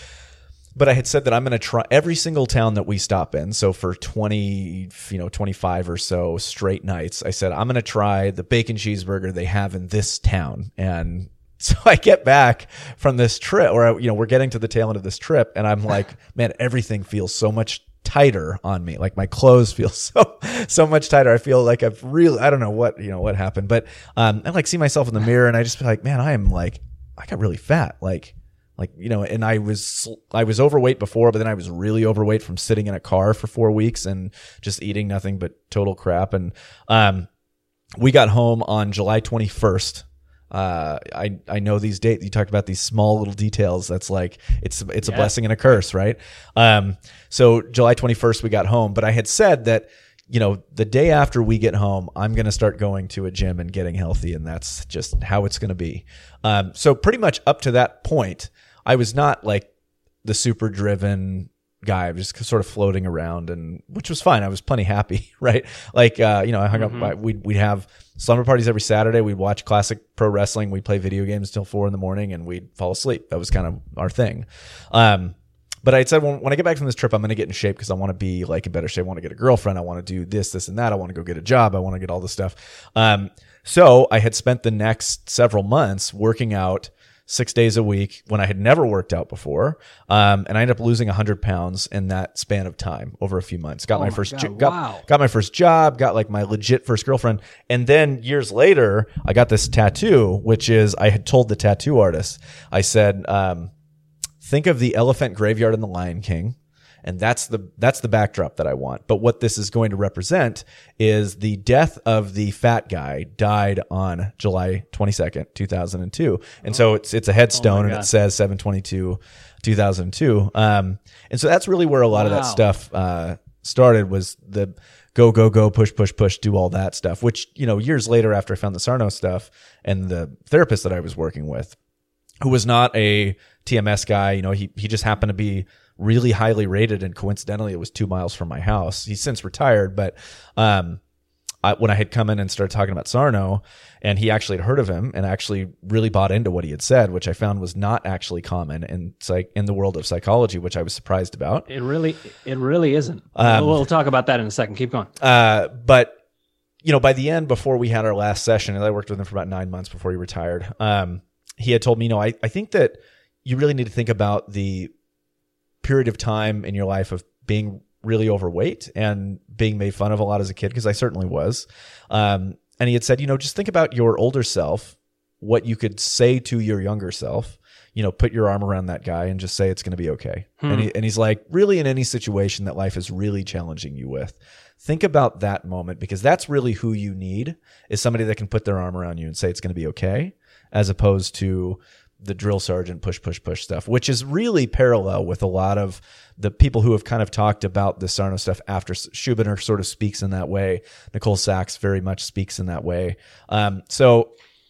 but I had said that I'm going to try every single town that we stop in. So for twenty, you know, twenty-five or so straight nights, I said, I'm going to try the bacon cheeseburger they have in this town. And so I get back from this trip, or, you know, we're getting to the tail end of this trip, and I'm like, man, everything feels so much tighter on me. Like my clothes feel so so much tighter. I feel like I've really, I don't know what, you know, what happened, but um I like see myself in the mirror and I just feel like, man, I am like, I got really fat. Like, like, you know, and I was, I was overweight before, but then I was really overweight from sitting in a car for four weeks and just eating nothing but total crap. And um we got home on July twenty-first. Uh, I, I know these dates. You talked about these small little details. That's like, it's, it's yeah. a blessing and a curse, right? Um, so July twenty-first, we got home, but I had said that, you know, the day after we get home, I'm going to start going to a gym and getting healthy. And that's just how it's going to be. Um, so pretty much up to that point, I was not like the super driven guy. I was just sort of floating around, and which was fine. I was plenty happy, right? Like, uh, you know, I hung mm-hmm. up, we'd, we'd have slumber parties every Saturday. We'd watch classic pro wrestling. We'd play video games till four in the morning, and we'd fall asleep. That was kind of our thing. Um, but I said, when, when I get back from this trip, I'm going to get in shape because I want to be like in better shape. I want to get a girlfriend. I want to do this, this, and that. I want to go get a job. I want to get all this stuff. Um, so I had spent the next several months working out six days a week when I had never worked out before. Um, and I ended up losing a hundred pounds in that span of time over a few months. Got oh my, my first, God, jo- got, wow. got my first job, got like my legit first girlfriend. And then years later, I got this tattoo, which is, I had told the tattoo artist, I said, um, think of the elephant graveyard in the Lion King. And that's the, that's the backdrop that I want. But what this is going to represent is the death of the fat guy died on July twenty-second, two thousand two. And so it's, it's a headstone, oh and it says seven twenty-two, two thousand two. Um, and so that's really where a lot wow. of that stuff, uh, started, was the go, go, go, push, push, push, do all that stuff, which, you know, years later after I found the Sarno stuff and the therapist that I was working with, who was not a T M S guy, you know, he, he just happened to be really highly rated, and coincidentally it was two miles from my house. He's since retired, but um I, when I had come in and started talking about Sarno, and he actually had heard of him and actually really bought into what he had said, which I found was not actually common in psych in the world of psychology, which I was surprised about. It really it really isn't. Um, we'll talk about that in a second. Keep going. Uh but you know, by the end, before we had our last session, and I worked with him for about nine months before he retired, um he had told me, you know, I, I think that you really need to think about the period of time in your life of being really overweight and being made fun of a lot as a kid, because I certainly was. Um, and he had said, you know, just think about your older self, what you could say to your younger self, you know, put your arm around that guy and just say it's going to be okay. Hmm. And, he, and he's like, really, in any situation that life is really challenging you with, think about that moment, because that's really who you need, is somebody that can put their arm around you and say it's going to be okay, as opposed to the drill sergeant push, push, push stuff, which is really parallel with a lot of the people who have kind of talked about the Sarno stuff after. Schubiner sort of speaks in that way. Nicole Sachs very much speaks in that way. Um, so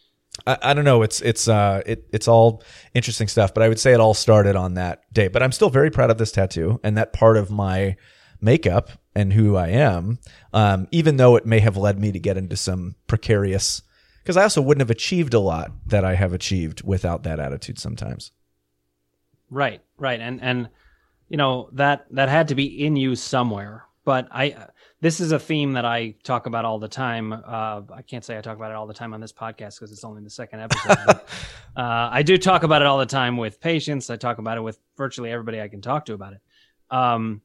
I, I don't know. It's, it's, uh, it, it's all interesting stuff, but I would say it all started on that day. But I'm still very proud of this tattoo and that part of my makeup and who I am, um, even though it may have led me to get into some precarious, because I also wouldn't have achieved a lot that I have achieved without that attitude sometimes. Right, right. And, and you know, that, that had to be in you somewhere. But I, this is a theme that I talk about all the time. Uh, I can't say I talk about it all the time on this podcast because it's only the second episode. But, uh, I do talk about it all the time with patients. I talk about it with virtually everybody I can talk to about it. Um,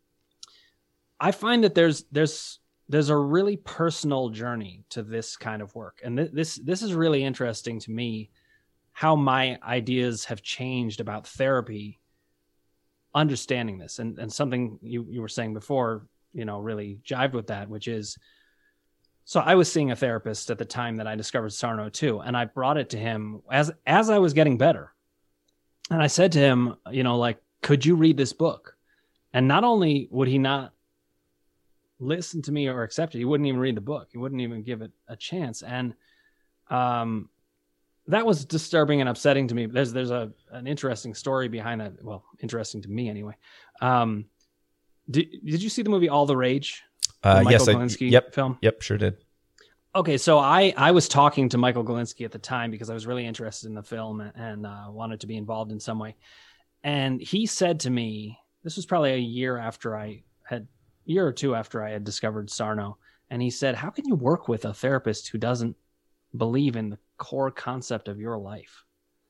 I find that there's, there's, There's a really personal journey to this kind of work. And th- this this is really interesting to me, how my ideas have changed about therapy, understanding this. And and something you, you were saying before, you know, really jived with that, which is, so I was seeing a therapist at the time that I discovered Sarno too. And I brought it to him as as I was getting better. And I said to him, you know, like, could you read this book? And not only would he not listen to me or accept it. He wouldn't even read the book. He wouldn't even give it a chance. And um, that was disturbing and upsetting to me. There's there's a an interesting story behind that. Well, interesting to me anyway. Um, did did you see the movie All the Rage? The Uh, Michael yes, I, Galinsky yep, film. Yep, sure did. Okay, so I, I was talking to Michael Galinsky at the time because I was really interested in the film and, and uh, wanted to be involved in some way. And he said to me, this was probably a year after I had, year or two after I had discovered Sarno. And he said, how can you work with a therapist who doesn't believe in the core concept of your life?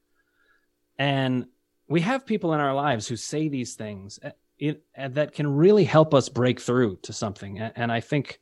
And we have people in our lives who say these things uh, it, uh, that can really help us break through to something. And, and I think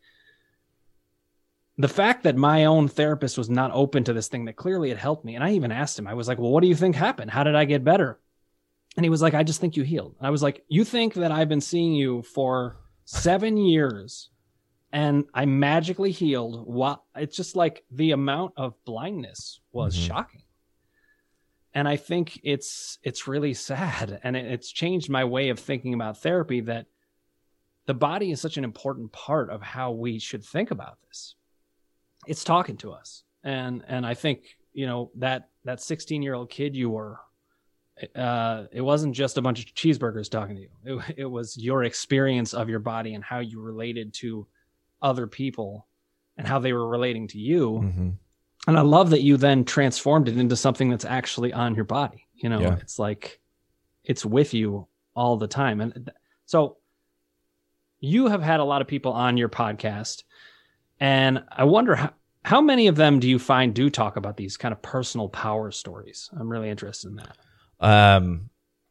the fact that my own therapist was not open to this thing that clearly had helped me. And I even asked him, I was like, well, what do you think happened? How did I get better? And he was like, I just think you healed. And I was like, you think that I've been seeing you for seven years and I magically healed? What? It's just like the amount of blindness was Mm-hmm. shocking. And I think it's, it's really sad. And it, it's changed my way of thinking about therapy, that the body is such an important part of how we should think about this. It's talking to us. And, and I think, you know, that, that sixteen year old kid you were, uh, it wasn't just a bunch of cheeseburgers talking to you. It, it was your experience of your body and how you related to other people and how they were relating to you. Mm-hmm. And I love that you then transformed it into something that's actually on your body. You know, Yeah. it's like, it's with you all the time. And th- so you have had a lot of people on your podcast, and I wonder how, how many of them do you find do talk about these kind of personal power stories? I'm really interested in that. Um,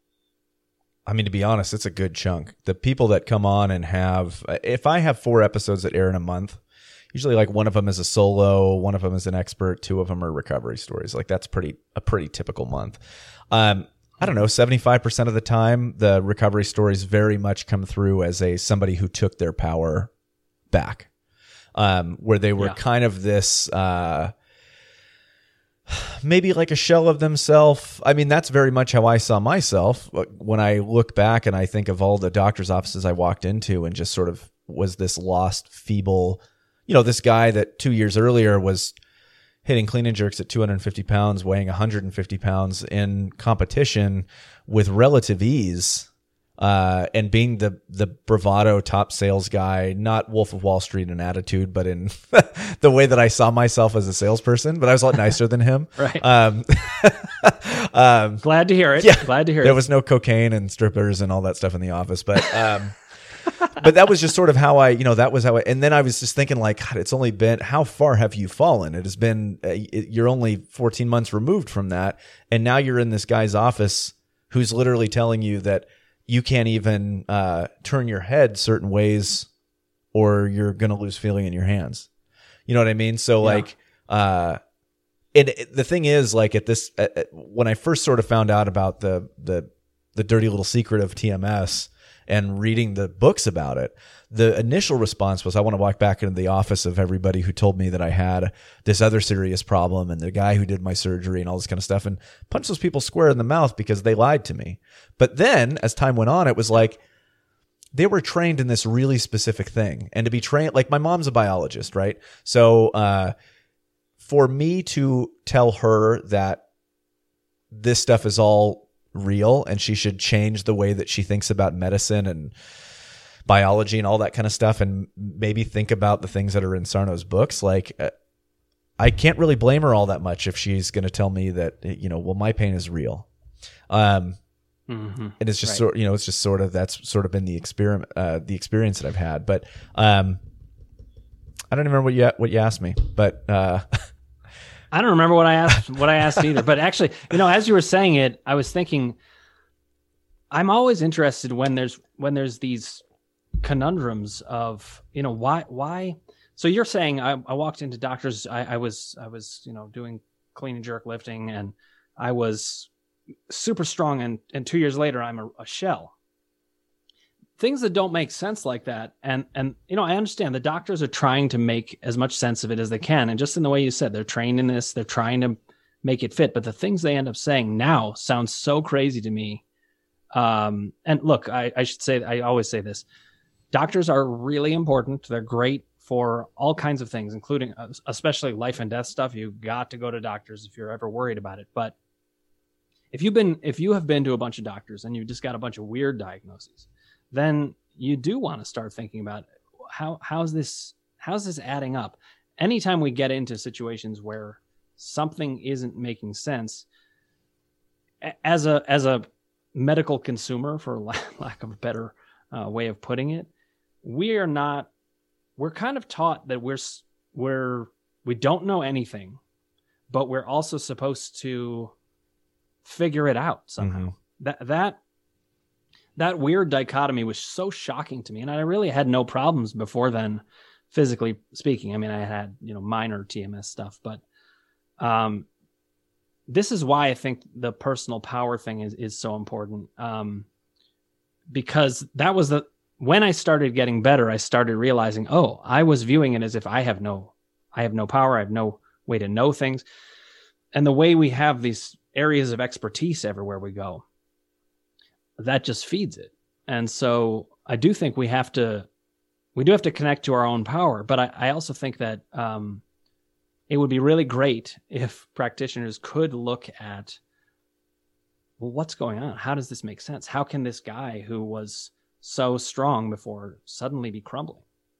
I mean, to be honest, it's a good chunk. The people that come on and have, if I have four episodes that air in a month, usually like one of them is a solo, one of them is an expert, two of them are recovery stories. Like that's pretty, a pretty typical month. Um, I don't know, seventy-five percent of the time, the recovery stories very much come through as a, somebody who took their power back. Um, where they were Yeah. kind of this, uh, maybe like a shell of themselves. I mean, that's very much how I saw myself when I look back and I think of all the doctor's offices I walked into and just sort of was this lost, feeble, you know, this guy that two years earlier was hitting clean and jerks at two hundred fifty pounds, weighing one hundred fifty pounds in competition with relative ease. Uh, and being the, the bravado top sales guy, not Wolf of Wall Street in attitude, but in the way that I saw myself as a salesperson, but I was a lot nicer than him. Right. Um, um, Glad to hear it. yeah, Glad to hear there it. was no cocaine and strippers and all that stuff in the office, but, um, but that was just sort of how I, you know, that was how I, and then I was just thinking like, God, it's only been, how far have you fallen? It has been, uh, it, you're only fourteen months removed from that. And now you're in this guy's office who's literally telling you that you can't even uh, turn your head certain ways or you're going to lose feeling in your hands. You know what I mean? So Yeah. like, uh, and it, the thing is like at this, uh, when I first sort of found out about the, the, the dirty little secret of T M S and reading the books about it, the initial response was, I want to walk back into the office of everybody who told me that I had this other serious problem and the guy who did my surgery and all this kind of stuff and punch those people square in the mouth because they lied to me. But then as time went on, it was like, they were trained in this really specific thing. And to be trained, like my mom's a biologist, right? So, uh, for me to tell her that this stuff is all real and she should change the way that she thinks about medicine and biology and all that kind of stuff and maybe think about the things that are in Sarno's books, like uh, I can't really blame her all that much if she's going to tell me that, you know, well, my pain is real. Um, Mm-hmm. and it's just Right. sort, you know, it's just sort of, that's sort of been the experiment, uh, the experience that I've had, but, um, I don't even remember what you, what you asked me, but, uh, I don't remember what I asked what I asked either. But actually, you know, as you were saying it, I was thinking I'm always interested when there's when there's these conundrums of, you know, why why so you're saying I, I walked into doctors, I, I was I was, you know, doing clean and jerk lifting and I was super strong and, and two years later I'm a, a shell. Things that don't make sense like that. And, and, you know, I understand the doctors are trying to make as much sense of it as they can. And just in the way you said, they're trained in this, they're trying to make it fit, but the things they end up saying now sound so crazy to me. Um, and look, I, I should say, I always say this, doctors are really important. They're great for all kinds of things, including uh, especially life and death stuff. You got to go to doctors if you're ever worried about it. But if you've been, if you have been to a bunch of doctors and you've just got a bunch of weird diagnoses, then you do want to start thinking about how, how's this, how's this adding up? Anytime we get into situations where something isn't making sense, as a, as a medical consumer, for lack of a better uh, way of putting it, we are not, we're kind of taught that we're, we're, we don't know anything, but we're also supposed to figure it out somehow. Mm-hmm. That, that, that weird dichotomy was so shocking to me. And I really had no problems before then, physically speaking. I mean, I had, you know, minor T M S stuff, but, um, this is why I think the personal power thing is, is so important. Um, because that was the, when I started getting better, I started realizing, oh, I was viewing it as if I have no, I have no power. I have no way to know things. And the way we have these areas of expertise everywhere we go, that just feeds it. And so I do think we have to, we do have to connect to our own power. But I, I also think that um, it would be really great if practitioners could look at, well, what's going on? How does this make sense? How can this guy who was so strong before suddenly be crumbling?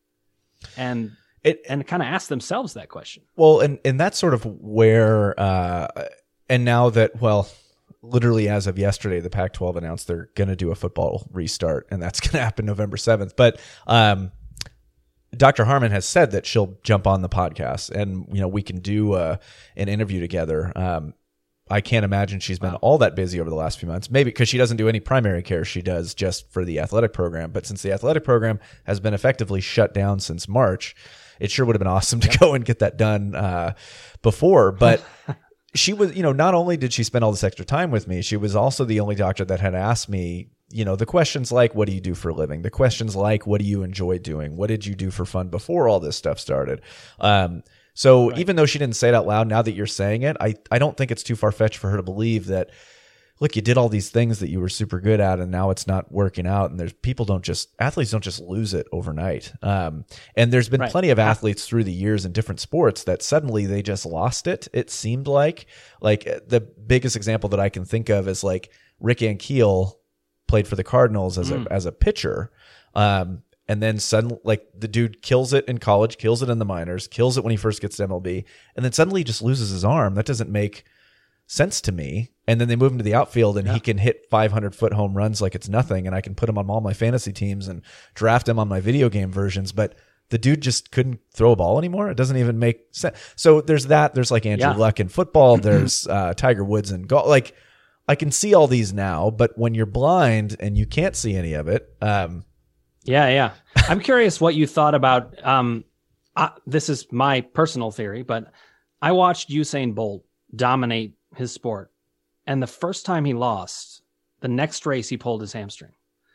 And it and kind of ask themselves that question. Well, and and that's sort of where uh, and now that, well, literally as of yesterday, the Pac twelve announced they're going to do a football restart, and that's going to happen November seventh. But um, Doctor Harmon has said that she'll jump on the podcast, and you know we can do uh, an interview together. Um, I can't imagine she's been wow. all that busy over the last few months, maybe because she doesn't do any primary care. She does just for the athletic program. But since the athletic program has been effectively shut down since March, it sure would have been awesome to go and get that done uh, before. But she was, you know, not only did she spend all this extra time with me, she was also the only doctor that had asked me, you know, the questions like, what do you do for a living? The questions like, what do you enjoy doing? What did you do for fun before all this stuff started? Um, So right. even though she didn't say it out loud, now that you're saying it, I, I don't think it's too far-fetched for her to believe that, look, you did all these things that you were super good at, and now it's not working out. And there's people don't just athletes don't just lose it overnight. Um, and there's been right. plenty of athletes through the years in different sports that suddenly they just lost it. It seemed like like the biggest example that I can think of is like Rick Ankiel played for the Cardinals as mm. a as a pitcher. Um, And then suddenly, like, the dude kills it in college, kills it in the minors, kills it when he first gets to M L B, and then suddenly he just loses his arm. That doesn't make sense to me. And then they move him to the outfield, and yeah. he can hit five hundred foot home runs like it's nothing, and I can put him on all my fantasy teams and draft him on my video game versions. But the dude just couldn't throw a ball anymore. It doesn't even make sense. So there's that. There's like Andrew yeah. Luck in football. There's uh, Tiger Woods in golf. Like, I can see all these now, but when you're blind and you can't see any of it, um, Yeah, yeah. I'm curious what you thought about, um, uh, this is my personal theory, but I watched Usain Bolt dominate his sport. And the first time he lost, the next race he pulled his hamstring.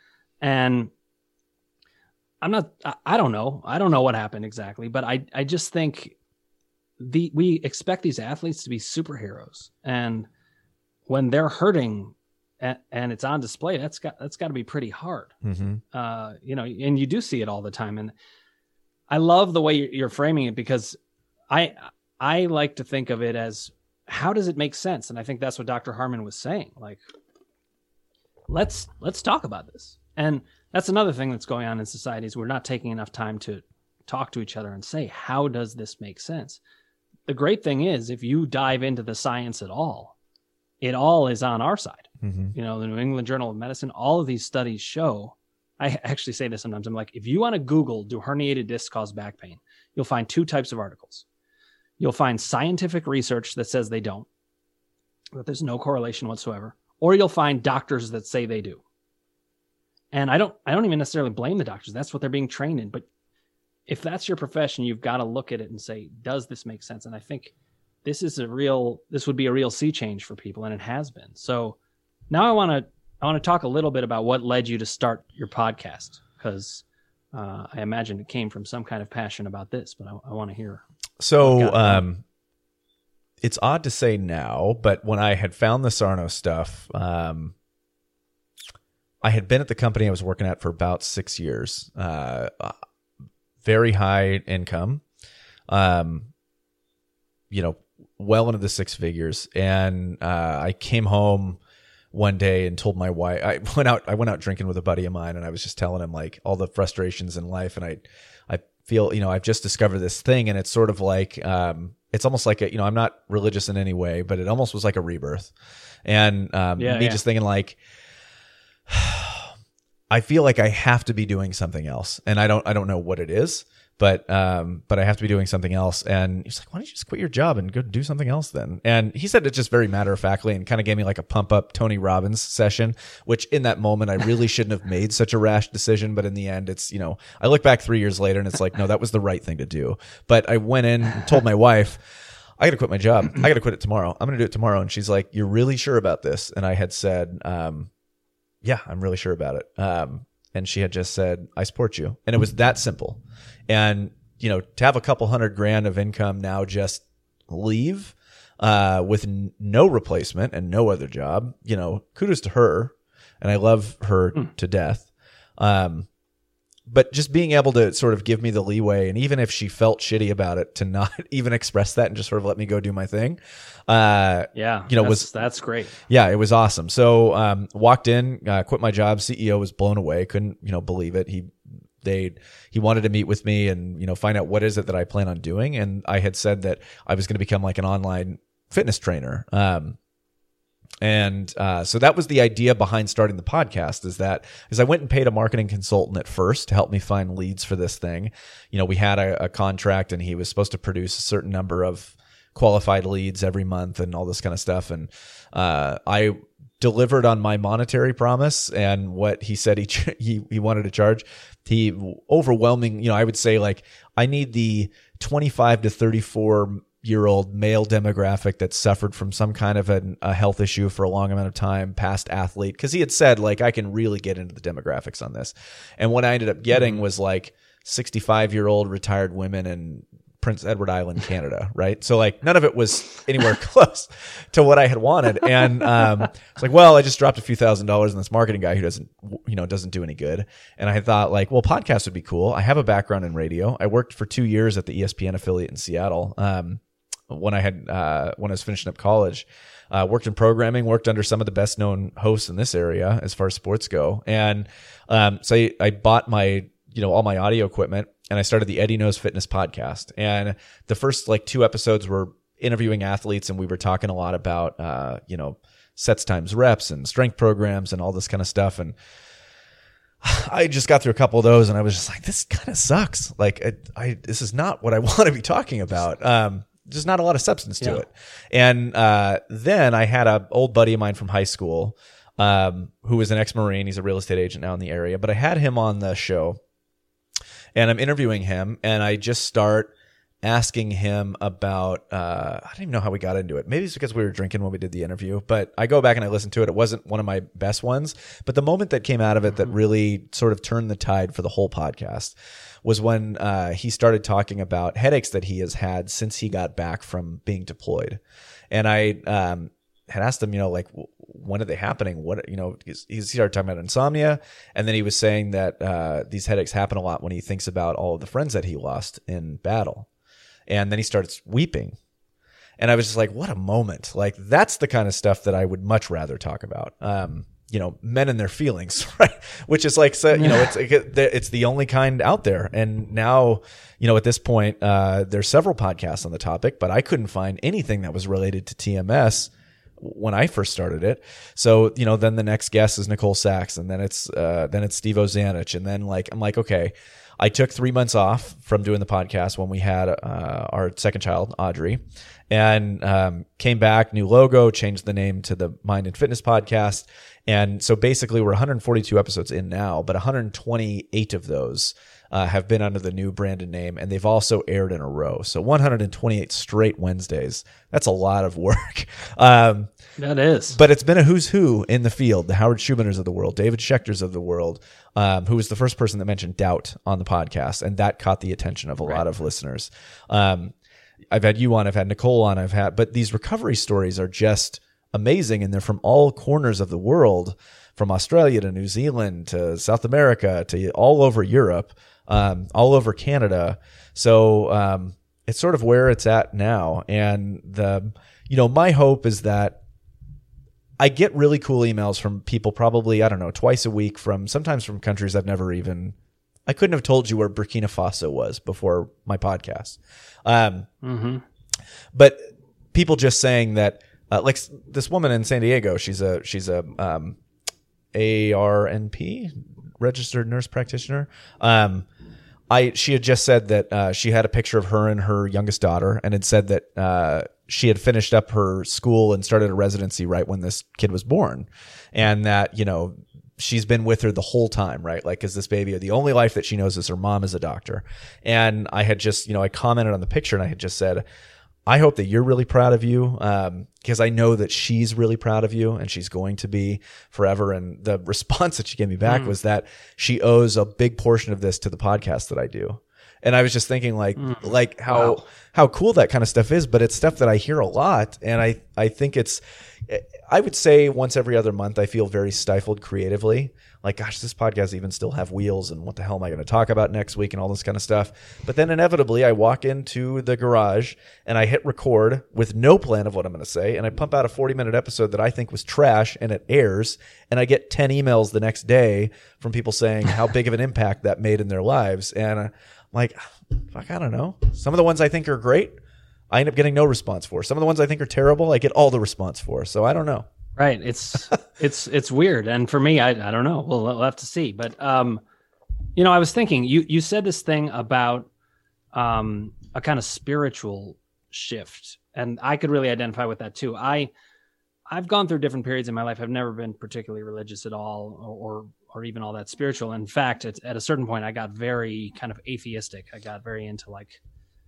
And I'm not, I, I don't know. I don't know what happened exactly, but I, I just think the we expect these athletes to be superheroes. And when they're hurting, and it's on display, that's got that's got to be pretty hard. Mm-hmm. Uh, you know, and you do see it all the time. And I love the way you're framing it, because I I like to think of it as, how does it make sense? And I think that's what Doctor Harmon was saying. Like, let's let's talk about this. And that's another thing that's going on in society, is we're not taking enough time to talk to each other and say, how does this make sense? The great thing is, if you dive into the science at all, it all is on our side. Mm-hmm. You know, the New England Journal of Medicine, all of these studies show, I actually say this sometimes, I'm like, if you want to Google, do herniated discs cause back pain? You'll find two types of articles. You'll find scientific research that says they don't, that there's no correlation whatsoever, or you'll find doctors that say they do. And I don't, I don't even necessarily blame the doctors. That's what they're being trained in. But if that's your profession, you've got to look at it and say, does this make sense? And I think this is a real, this would be a real sea change for people, and it has been. So now I want to, I want to talk a little bit about what led you to start your podcast, because uh, I imagine it came from some kind of passion about this, but I, I want to hear. So um, it's odd to say now, but when I had found the Sarno stuff, um, I had been at the company I was working at for about six years. Uh, very high income, um, you know, well into the six figures. And uh, I came home one day and told my wife, I went out, I went out drinking with a buddy of mine, and I was just telling him like all the frustrations in life. And I, I feel, you know, I've just discovered this thing, and it's sort of like, um, it's almost like a, you know, I'm not religious in any way, but it almost was like a rebirth. And um, yeah, me yeah. just thinking like, I feel like I have to be doing something else, and I don't, I don't know what it is, but, um, but I have to be doing something else. And he's like, why don't you just quit your job and go do something else then? And he said it just very matter of factly, and kind of gave me like a pump up Tony Robbins session, which in that moment, I really shouldn't have made such a rash decision. But in the end, it's, you know, I look back three years later and it's like, no, that was the right thing to do. But I went in and told my wife, I got to quit my job. I got to quit it tomorrow. I'm going to do it tomorrow. And she's like, you're really sure about this? And I had said, um, yeah, I'm really sure about it. Um, and she had just said, I support you. And it was that simple. And, you know, to have a couple hundred grand of income now just leave uh, with n- no replacement and no other job, you know, kudos to her. And I love her mm. to death. Um, but just being able to sort of give me the leeway, and even if she felt shitty about it, to not even express that and just sort of let me go do my thing. Uh, yeah, you know, that's, was that's great. Yeah, it was awesome. So um, walked in, uh, quit my job. C E O was blown away. Couldn't, you know, believe it. He they he wanted to meet with me and, you know, find out what is it that I plan on doing. And I had said that I was going to become like an online fitness trainer. Um, And uh, so that was the idea behind starting the podcast, is that is I went and paid a marketing consultant at first to help me find leads for this thing. You know, we had a, a contract, and he was supposed to produce a certain number of qualified leads every month and all this kind of stuff. And uh, I delivered on my monetary promise and what he said he, he he wanted to charge. He overwhelming, you know, I would say like I need the twenty-five to thirty-four year old male demographic that suffered from some kind of an, a health issue for a long amount of time, past athlete. Cause he had said like, I can really get into the demographics on this. And what I ended up getting mm-hmm. was like sixty-five year old retired women in Prince Edward Island, Canada. Right. So like none of it was anywhere close to what I had wanted. And, um, it's like, well, I just dropped a few thousand dollars on this marketing guy who doesn't, you know, doesn't do any good. And I thought like, well, podcast would be cool. I have a background in radio. I worked for two years at the E S P N affiliate in Seattle. Um, when I had, uh, when I was finishing up college, uh, worked in programming, worked under some of the best known hosts in this area as far as sports go. And, um, so I, I bought my, you know, all my audio equipment, and I started the Eddie Knows Fitness podcast. And the first like two episodes were interviewing athletes, and we were talking a lot about, uh, you know, sets times reps and strength programs and all this kind of stuff. And I just got through a couple of those, and I was just like, this kind of sucks. Like, I, I, this is not what I want to be talking about. Um, Just not a lot of substance to yeah. it. And uh, then I had an old buddy of mine from high school um, who was an ex-Marine. He's a real estate agent now in the area. But I had him on the show, and I'm interviewing him, and I just start asking him about uh, – I don't even know how we got into it. Maybe it's because we were drinking when we did the interview. But I go back and I listen to it. It wasn't one of my best ones. But the moment that came out of it that really sort of turned the tide for the whole podcast was when uh, he started talking about headaches that he has had since he got back from being deployed. And I um, had asked him, you know, like, when are they happening? What, you know, he started talking about insomnia. And then he was saying that uh, these headaches happen a lot when he thinks about all of the friends that he lost in battle. And then he starts weeping. And I was just like, what a moment. Like, that's the kind of stuff that I would much rather talk about. Um, you know, men and their feelings, right? Which is like, so, you know, it's, it's the only kind out there. And now, you know, at this point, uh, there's several podcasts on the topic, but I couldn't find anything that was related to T M S when I first started it. So, you know, then the next guest is Nicole Sachs, and then it's, uh, then it's Steve Ozanich. And then like, I'm like, okay, I took three months off from doing the podcast when we had, uh, our second child, Audrey, and, um, came back, new logo, changed the name to the Mind and Fitness Podcast. And so basically we're one hundred forty-two episodes in now, but one hundred twenty-eight of those uh, have been under the new branded name, and they've also aired in a row. So one hundred twenty-eight straight Wednesdays. That's a lot of work. Um, that is. But it's been a who's who in the field, the Howard Schumanners of the world, David Schechters of the world, um, who was the first person that mentioned doubt on the podcast, and that caught the attention of a right. lot of listeners. Um, I've had you on, I've had Nicole on, I've had, but these recovery stories are just amazing, and they're from all corners of the world from Australia to New Zealand to South America to all over Europe, um, all over Canada. So um, it's sort of where it's at now. And the, you know, my hope is that I get really cool emails from people probably, I don't know, twice a week from sometimes from countries I've never even, I couldn't have told you where Burkina Faso was before my podcast. Um, Mm-hmm. But people just saying that, uh, like this woman in San Diego, she's a, she's a um, A R N P, registered nurse practitioner. Um, I, she had just said that uh, she had a picture of her and her youngest daughter and had said that uh, she had finished up her school and started a residency right when this kid was born. And that, you know, she's been with her the whole time, right? Like, cause this baby, the only life that she knows is her mom is a doctor. And I had just, you know, I commented on the picture and I had just said, I hope that you're really proud of you, um, because I know that she's really proud of you and she's going to be forever. And the response that she gave me back mm. was that she owes a big portion of this to the podcast that I do. And I was just thinking like, mm. like how, wow. how cool that kind of stuff is, but it's stuff that I hear a lot. And I, I think it's, I would say once every other month, I feel very stifled creatively. Like, gosh, this podcast even still have wheels and what the hell am I going to talk about next week and all this kind of stuff. But then inevitably I walk into the garage and I hit record with no plan of what I'm going to say. And I pump out a forty minute episode that I think was trash and it airs. And I get ten emails the next day from people saying how big of an impact that made in their lives. And I'm like, fuck, I don't know. Some of the ones I think are great, I end up getting no response for. Some of the ones I think are terrible, I get all the response for. So I don't know. Right. It's it's it's weird. And for me, I I don't know. We'll, we'll have to see. But um, you know, I was thinking you you said this thing about um a kind of spiritual shift, and I could really identify with that too. I I've gone through different periods in my life. I've never been particularly religious at all, or or, or even all that spiritual. In fact, it's, at a certain point, I got very kind of atheistic. I got very into like.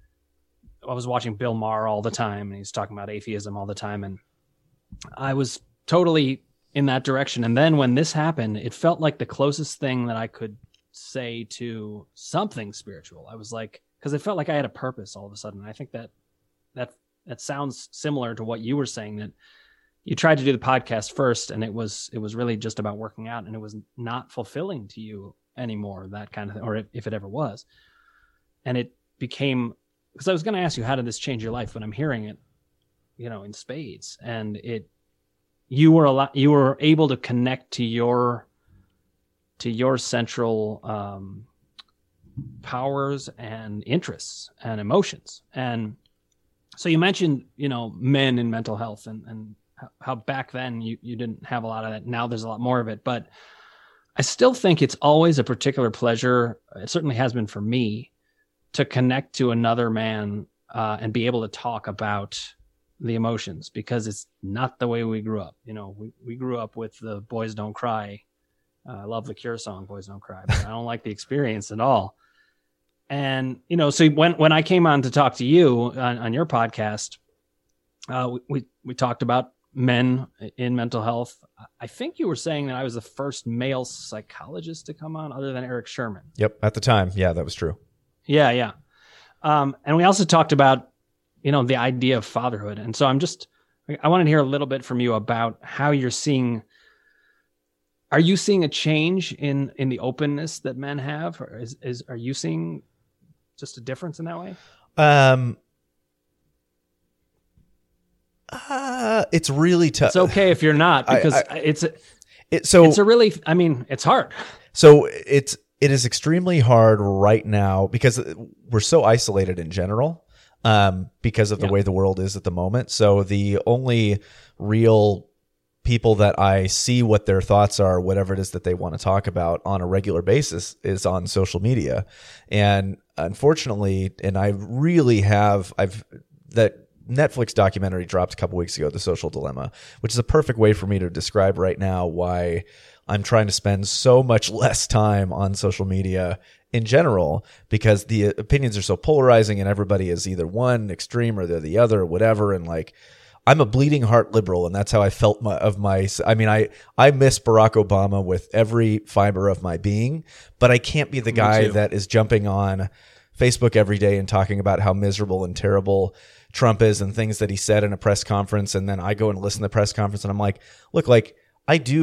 I was watching Bill Maher all the time, and he's talking about atheism all the time, and I was totally in that direction. And then when this happened, it felt like the closest thing that I could say to something spiritual. I was like, because it felt like I had a purpose all of a sudden. I think that that that sounds similar to what you were saying, that you tried to do the podcast first, and it was it was really just about working out, and it was not fulfilling to you anymore, that kind of thing, or if, if it ever was. And it became, because I was going to ask you, how did this change your life? But I'm hearing it, you know, in spades. And it, you were a lot, you were able to connect to your, to your central um, powers and interests and emotions. And so you mentioned, you know, men in mental health, and, and how back then you, you didn't have a lot of that. Now there's a lot more of it, but I still think it's always a particular pleasure. It certainly has been for me, to connect to another man uh, and be able to talk about the emotions, because it's not the way we grew up. You know, we, we grew up with the Boys Don't Cry. Uh, I love the Cure song, Boys Don't Cry, but I don't like the experience at all. And, you know, so when, when I came on to talk to you on, on your podcast, uh, we, we, we talked about men in mental health. I think you were saying that I was the first male psychologist to come on other than Eric Sherman. Yep. At the time. Yeah, that was true. Yeah, yeah. Um, and we also talked about, you know, the idea of fatherhood. And so I'm just, I wanted to hear a little bit from you about how you're seeing, are you seeing a change in, in the openness that men have? Or is, is, are you seeing just a difference in that way? Um, uh, it's really tough. It's okay if you're not, because I, I, it's, a, it, so it's a really, I mean, it's hard. So it's, It is extremely hard right now because we're so isolated in general, um, because of the yeah. way the world is at the moment. So the only real people that I see what their thoughts are, whatever it is that they want to talk about on a regular basis, is on social media. And unfortunately, and I really have, I've, that Netflix documentary dropped a couple weeks ago, The Social Dilemma, which is a perfect way for me to describe right now why I'm trying to spend so much less time on social media in general, because the opinions are so polarizing and everybody is either one extreme or they're the other or whatever. And like, I'm a bleeding heart liberal, and that's how I felt my, of my, I mean, I, I miss Barack Obama with every fiber of my being, but I can't be the guy that is jumping on Facebook every day and talking about how miserable and terrible Trump is and things that he said in a press conference. And then I go and listen to the press conference and I'm like, look, like I do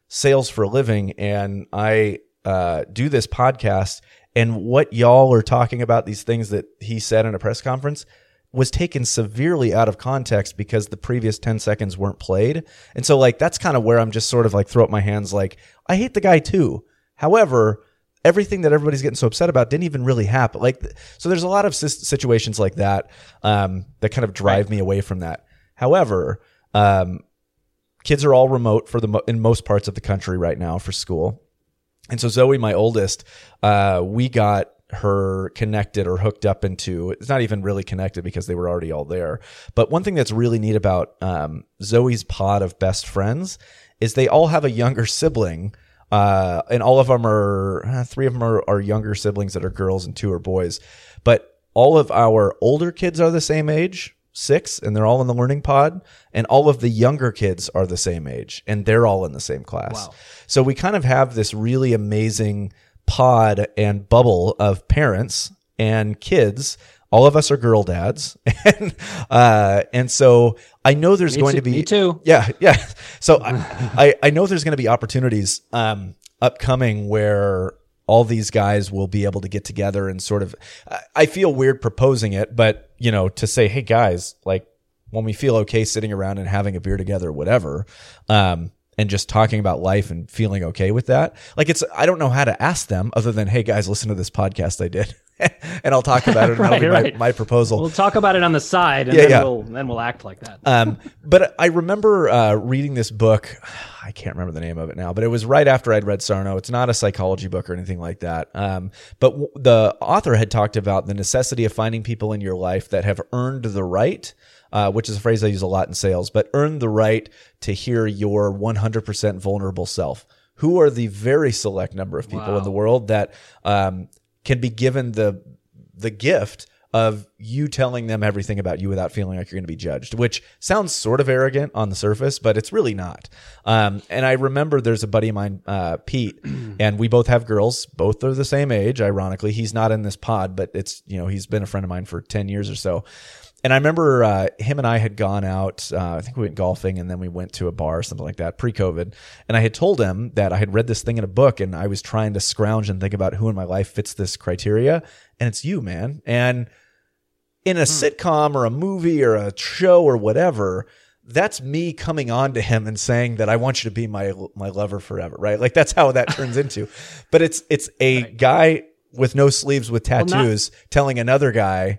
sales for a living, and I uh, do this podcast, and what y'all are talking about, these things that he said in a press conference, was taken severely out of context because the previous ten seconds weren't played. And so like, that's kind of where I'm just sort of like throw up my hands. Like, I hate the guy too. However, everything that everybody's getting so upset about didn't even really happen. Like, so there's a lot of situations like that, um, that kind of drive right. me away from that. However, um, kids are all remote for the, mo- in most parts of the country right now for school. And so Zoe, my oldest, uh, we got her connected or hooked up into, it's not even really connected because they were already all there. But one thing that's really neat about um, Zoe's pod of best friends is they all have a younger sibling, uh, and all of them are, uh, three of them are, are younger siblings that are girls and two are boys. But all of our older kids are the same age, six, and they're all in the learning pod, and all of the younger kids are the same age, and they're all in the same class. Wow. So we kind of have this really amazing pod and bubble of parents and kids. All of us are girl dads. and, uh, and so I know there's me going too, to be, me too. Yeah. Yeah. So I, I, I know there's going to be opportunities, um, upcoming where all these guys will be able to get together and sort of, I feel weird proposing it, but you know, to say, hey guys, like when we feel okay sitting around and having a beer together, whatever, um, and just talking about life and feeling okay with that. Like it's, I don't know how to ask them other than, hey guys, listen to this podcast I did and I'll talk about it. And right, that'll be right. my, my proposal. We'll talk about it on the side and Yeah, then yeah. we'll, then we'll act like that. Um, but I remember, uh, reading this book. I can't remember the name of it now, but it was right after I'd read Sarno. It's not a psychology book or anything like that. Um, but w- the author had talked about the necessity of finding people in your life that have earned the right, Uh, which is a phrase I use a lot in sales, but earn the right to hear your one hundred percent vulnerable self. Who are the very select number of people Wow. in the world that um, can be given the the gift of you telling them everything about you without feeling like you're going to be judged, which sounds sort of arrogant on the surface, but it's really not. Um, and I remember there's a buddy of mine, uh, Pete, and we both have girls. Both are the same age, ironically. He's not in this pod, but it's, you know, he's been a friend of mine for ten years or so. And I remember uh, him and I had gone out, uh, I think we went golfing, and then we went to a bar or something like that, pre-COVID. And I had told him that I had read this thing in a book, and I was trying to scrounge and think about who in my life fits this criteria. And it's you, man. And in a hmm. sitcom or a movie or a show or whatever, that's me coming on to him and saying that I want you to be my my lover forever, right? Like that's how that turns into. But it's it's a right. guy with no sleeves with tattoos well, not- telling another guy,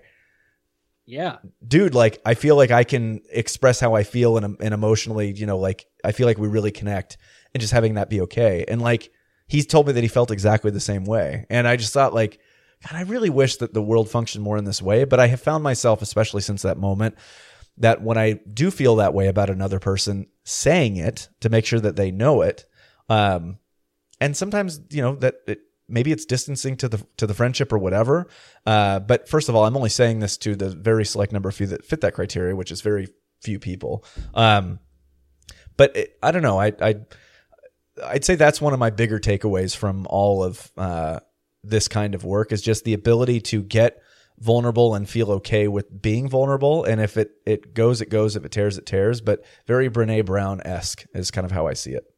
yeah, dude, like, I feel like I can express how I feel and, and emotionally, you know, like, I feel like we really connect, and just having that be okay. And like, he's told me that he felt exactly the same way. And I just thought like, God, I really wish that the world functioned more in this way. But I have found myself, especially since that moment, that when I do feel that way about another person, saying it to make sure that they know it. Um, and sometimes, you know, that it, maybe it's distancing to the to the friendship or whatever. Uh, but first of all, I'm only saying this to the very select number of few that fit that criteria, which is very few people. Um, but it, I don't know. I, I I'd say that's one of my bigger takeaways from all of uh, this kind of work is just the ability to get vulnerable and feel okay with being vulnerable. And if it it goes, it goes. If it tears, it tears. But very Brene Brown-esque is kind of how I see it.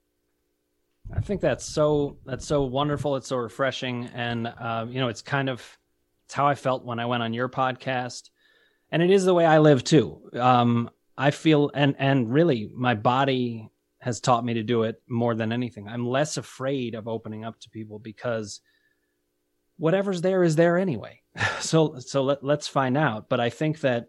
I think that's so that's so wonderful. It's so refreshing, and uh, you know, it's kind of it's how I felt when I went on your podcast, and it is the way I live too. Um, I feel, and and really, my body has taught me to do it more than anything. I'm less afraid of opening up to people because whatever's there is there anyway. so so let, let's find out. But I think that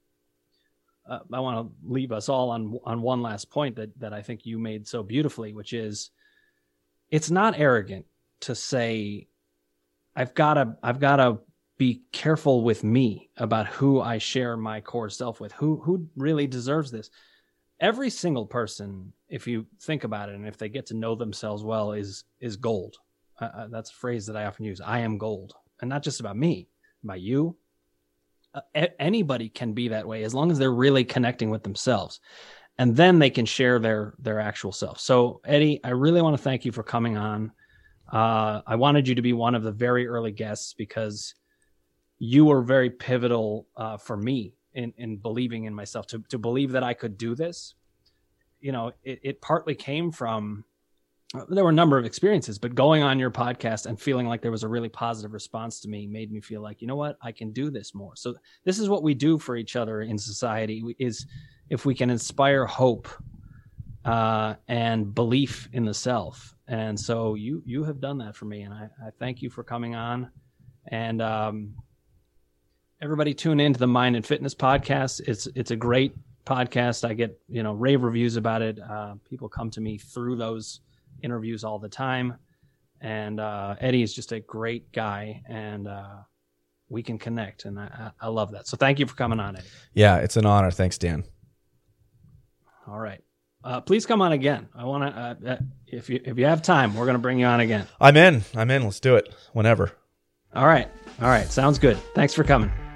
uh, I want to leave us all on on one last point that that I think you made so beautifully, which is, it's not arrogant to say, I've got to, I've got to be careful with me about who I share my core self with, who, who really deserves this. Every single person, if you think about it, and if they get to know themselves well, is, is gold. Uh, that's a phrase that I often use. I am gold. And not just about me, about you. Uh, a- anybody can be that way as long as they're really connecting with themselves. And then they can share their their actual self. So, Eddie, I really want to thank you for coming on. Uh, I wanted you to be one of the very early guests because you were very pivotal uh, for me in, in believing in myself, to, to believe that I could do this. You know, it, it partly came from there were a number of experiences, but going on your podcast and feeling like there was a really positive response to me made me feel like, you know what, I can do this more. So this is what we do for each other in society, is if we can inspire hope uh, and belief in the self. And so you, you have done that for me. And I, I thank you for coming on. And um, everybody tune into the Mind and Fitness podcast. It's, it's a great podcast. I get, you know, rave reviews about it. Uh, people come to me through those interviews all the time, and uh Eddie is just a great guy, and uh we can connect, and I, I love that. So thank you for coming on, Eddie. Yeah, it's an honor. Thanks, Dan. All right, uh please come on again. I want to uh, uh, if you if you have time, we're going to bring you on again. I'm in. I'm in. Let's do it whenever. All right. All right. Sounds good. Thanks for coming.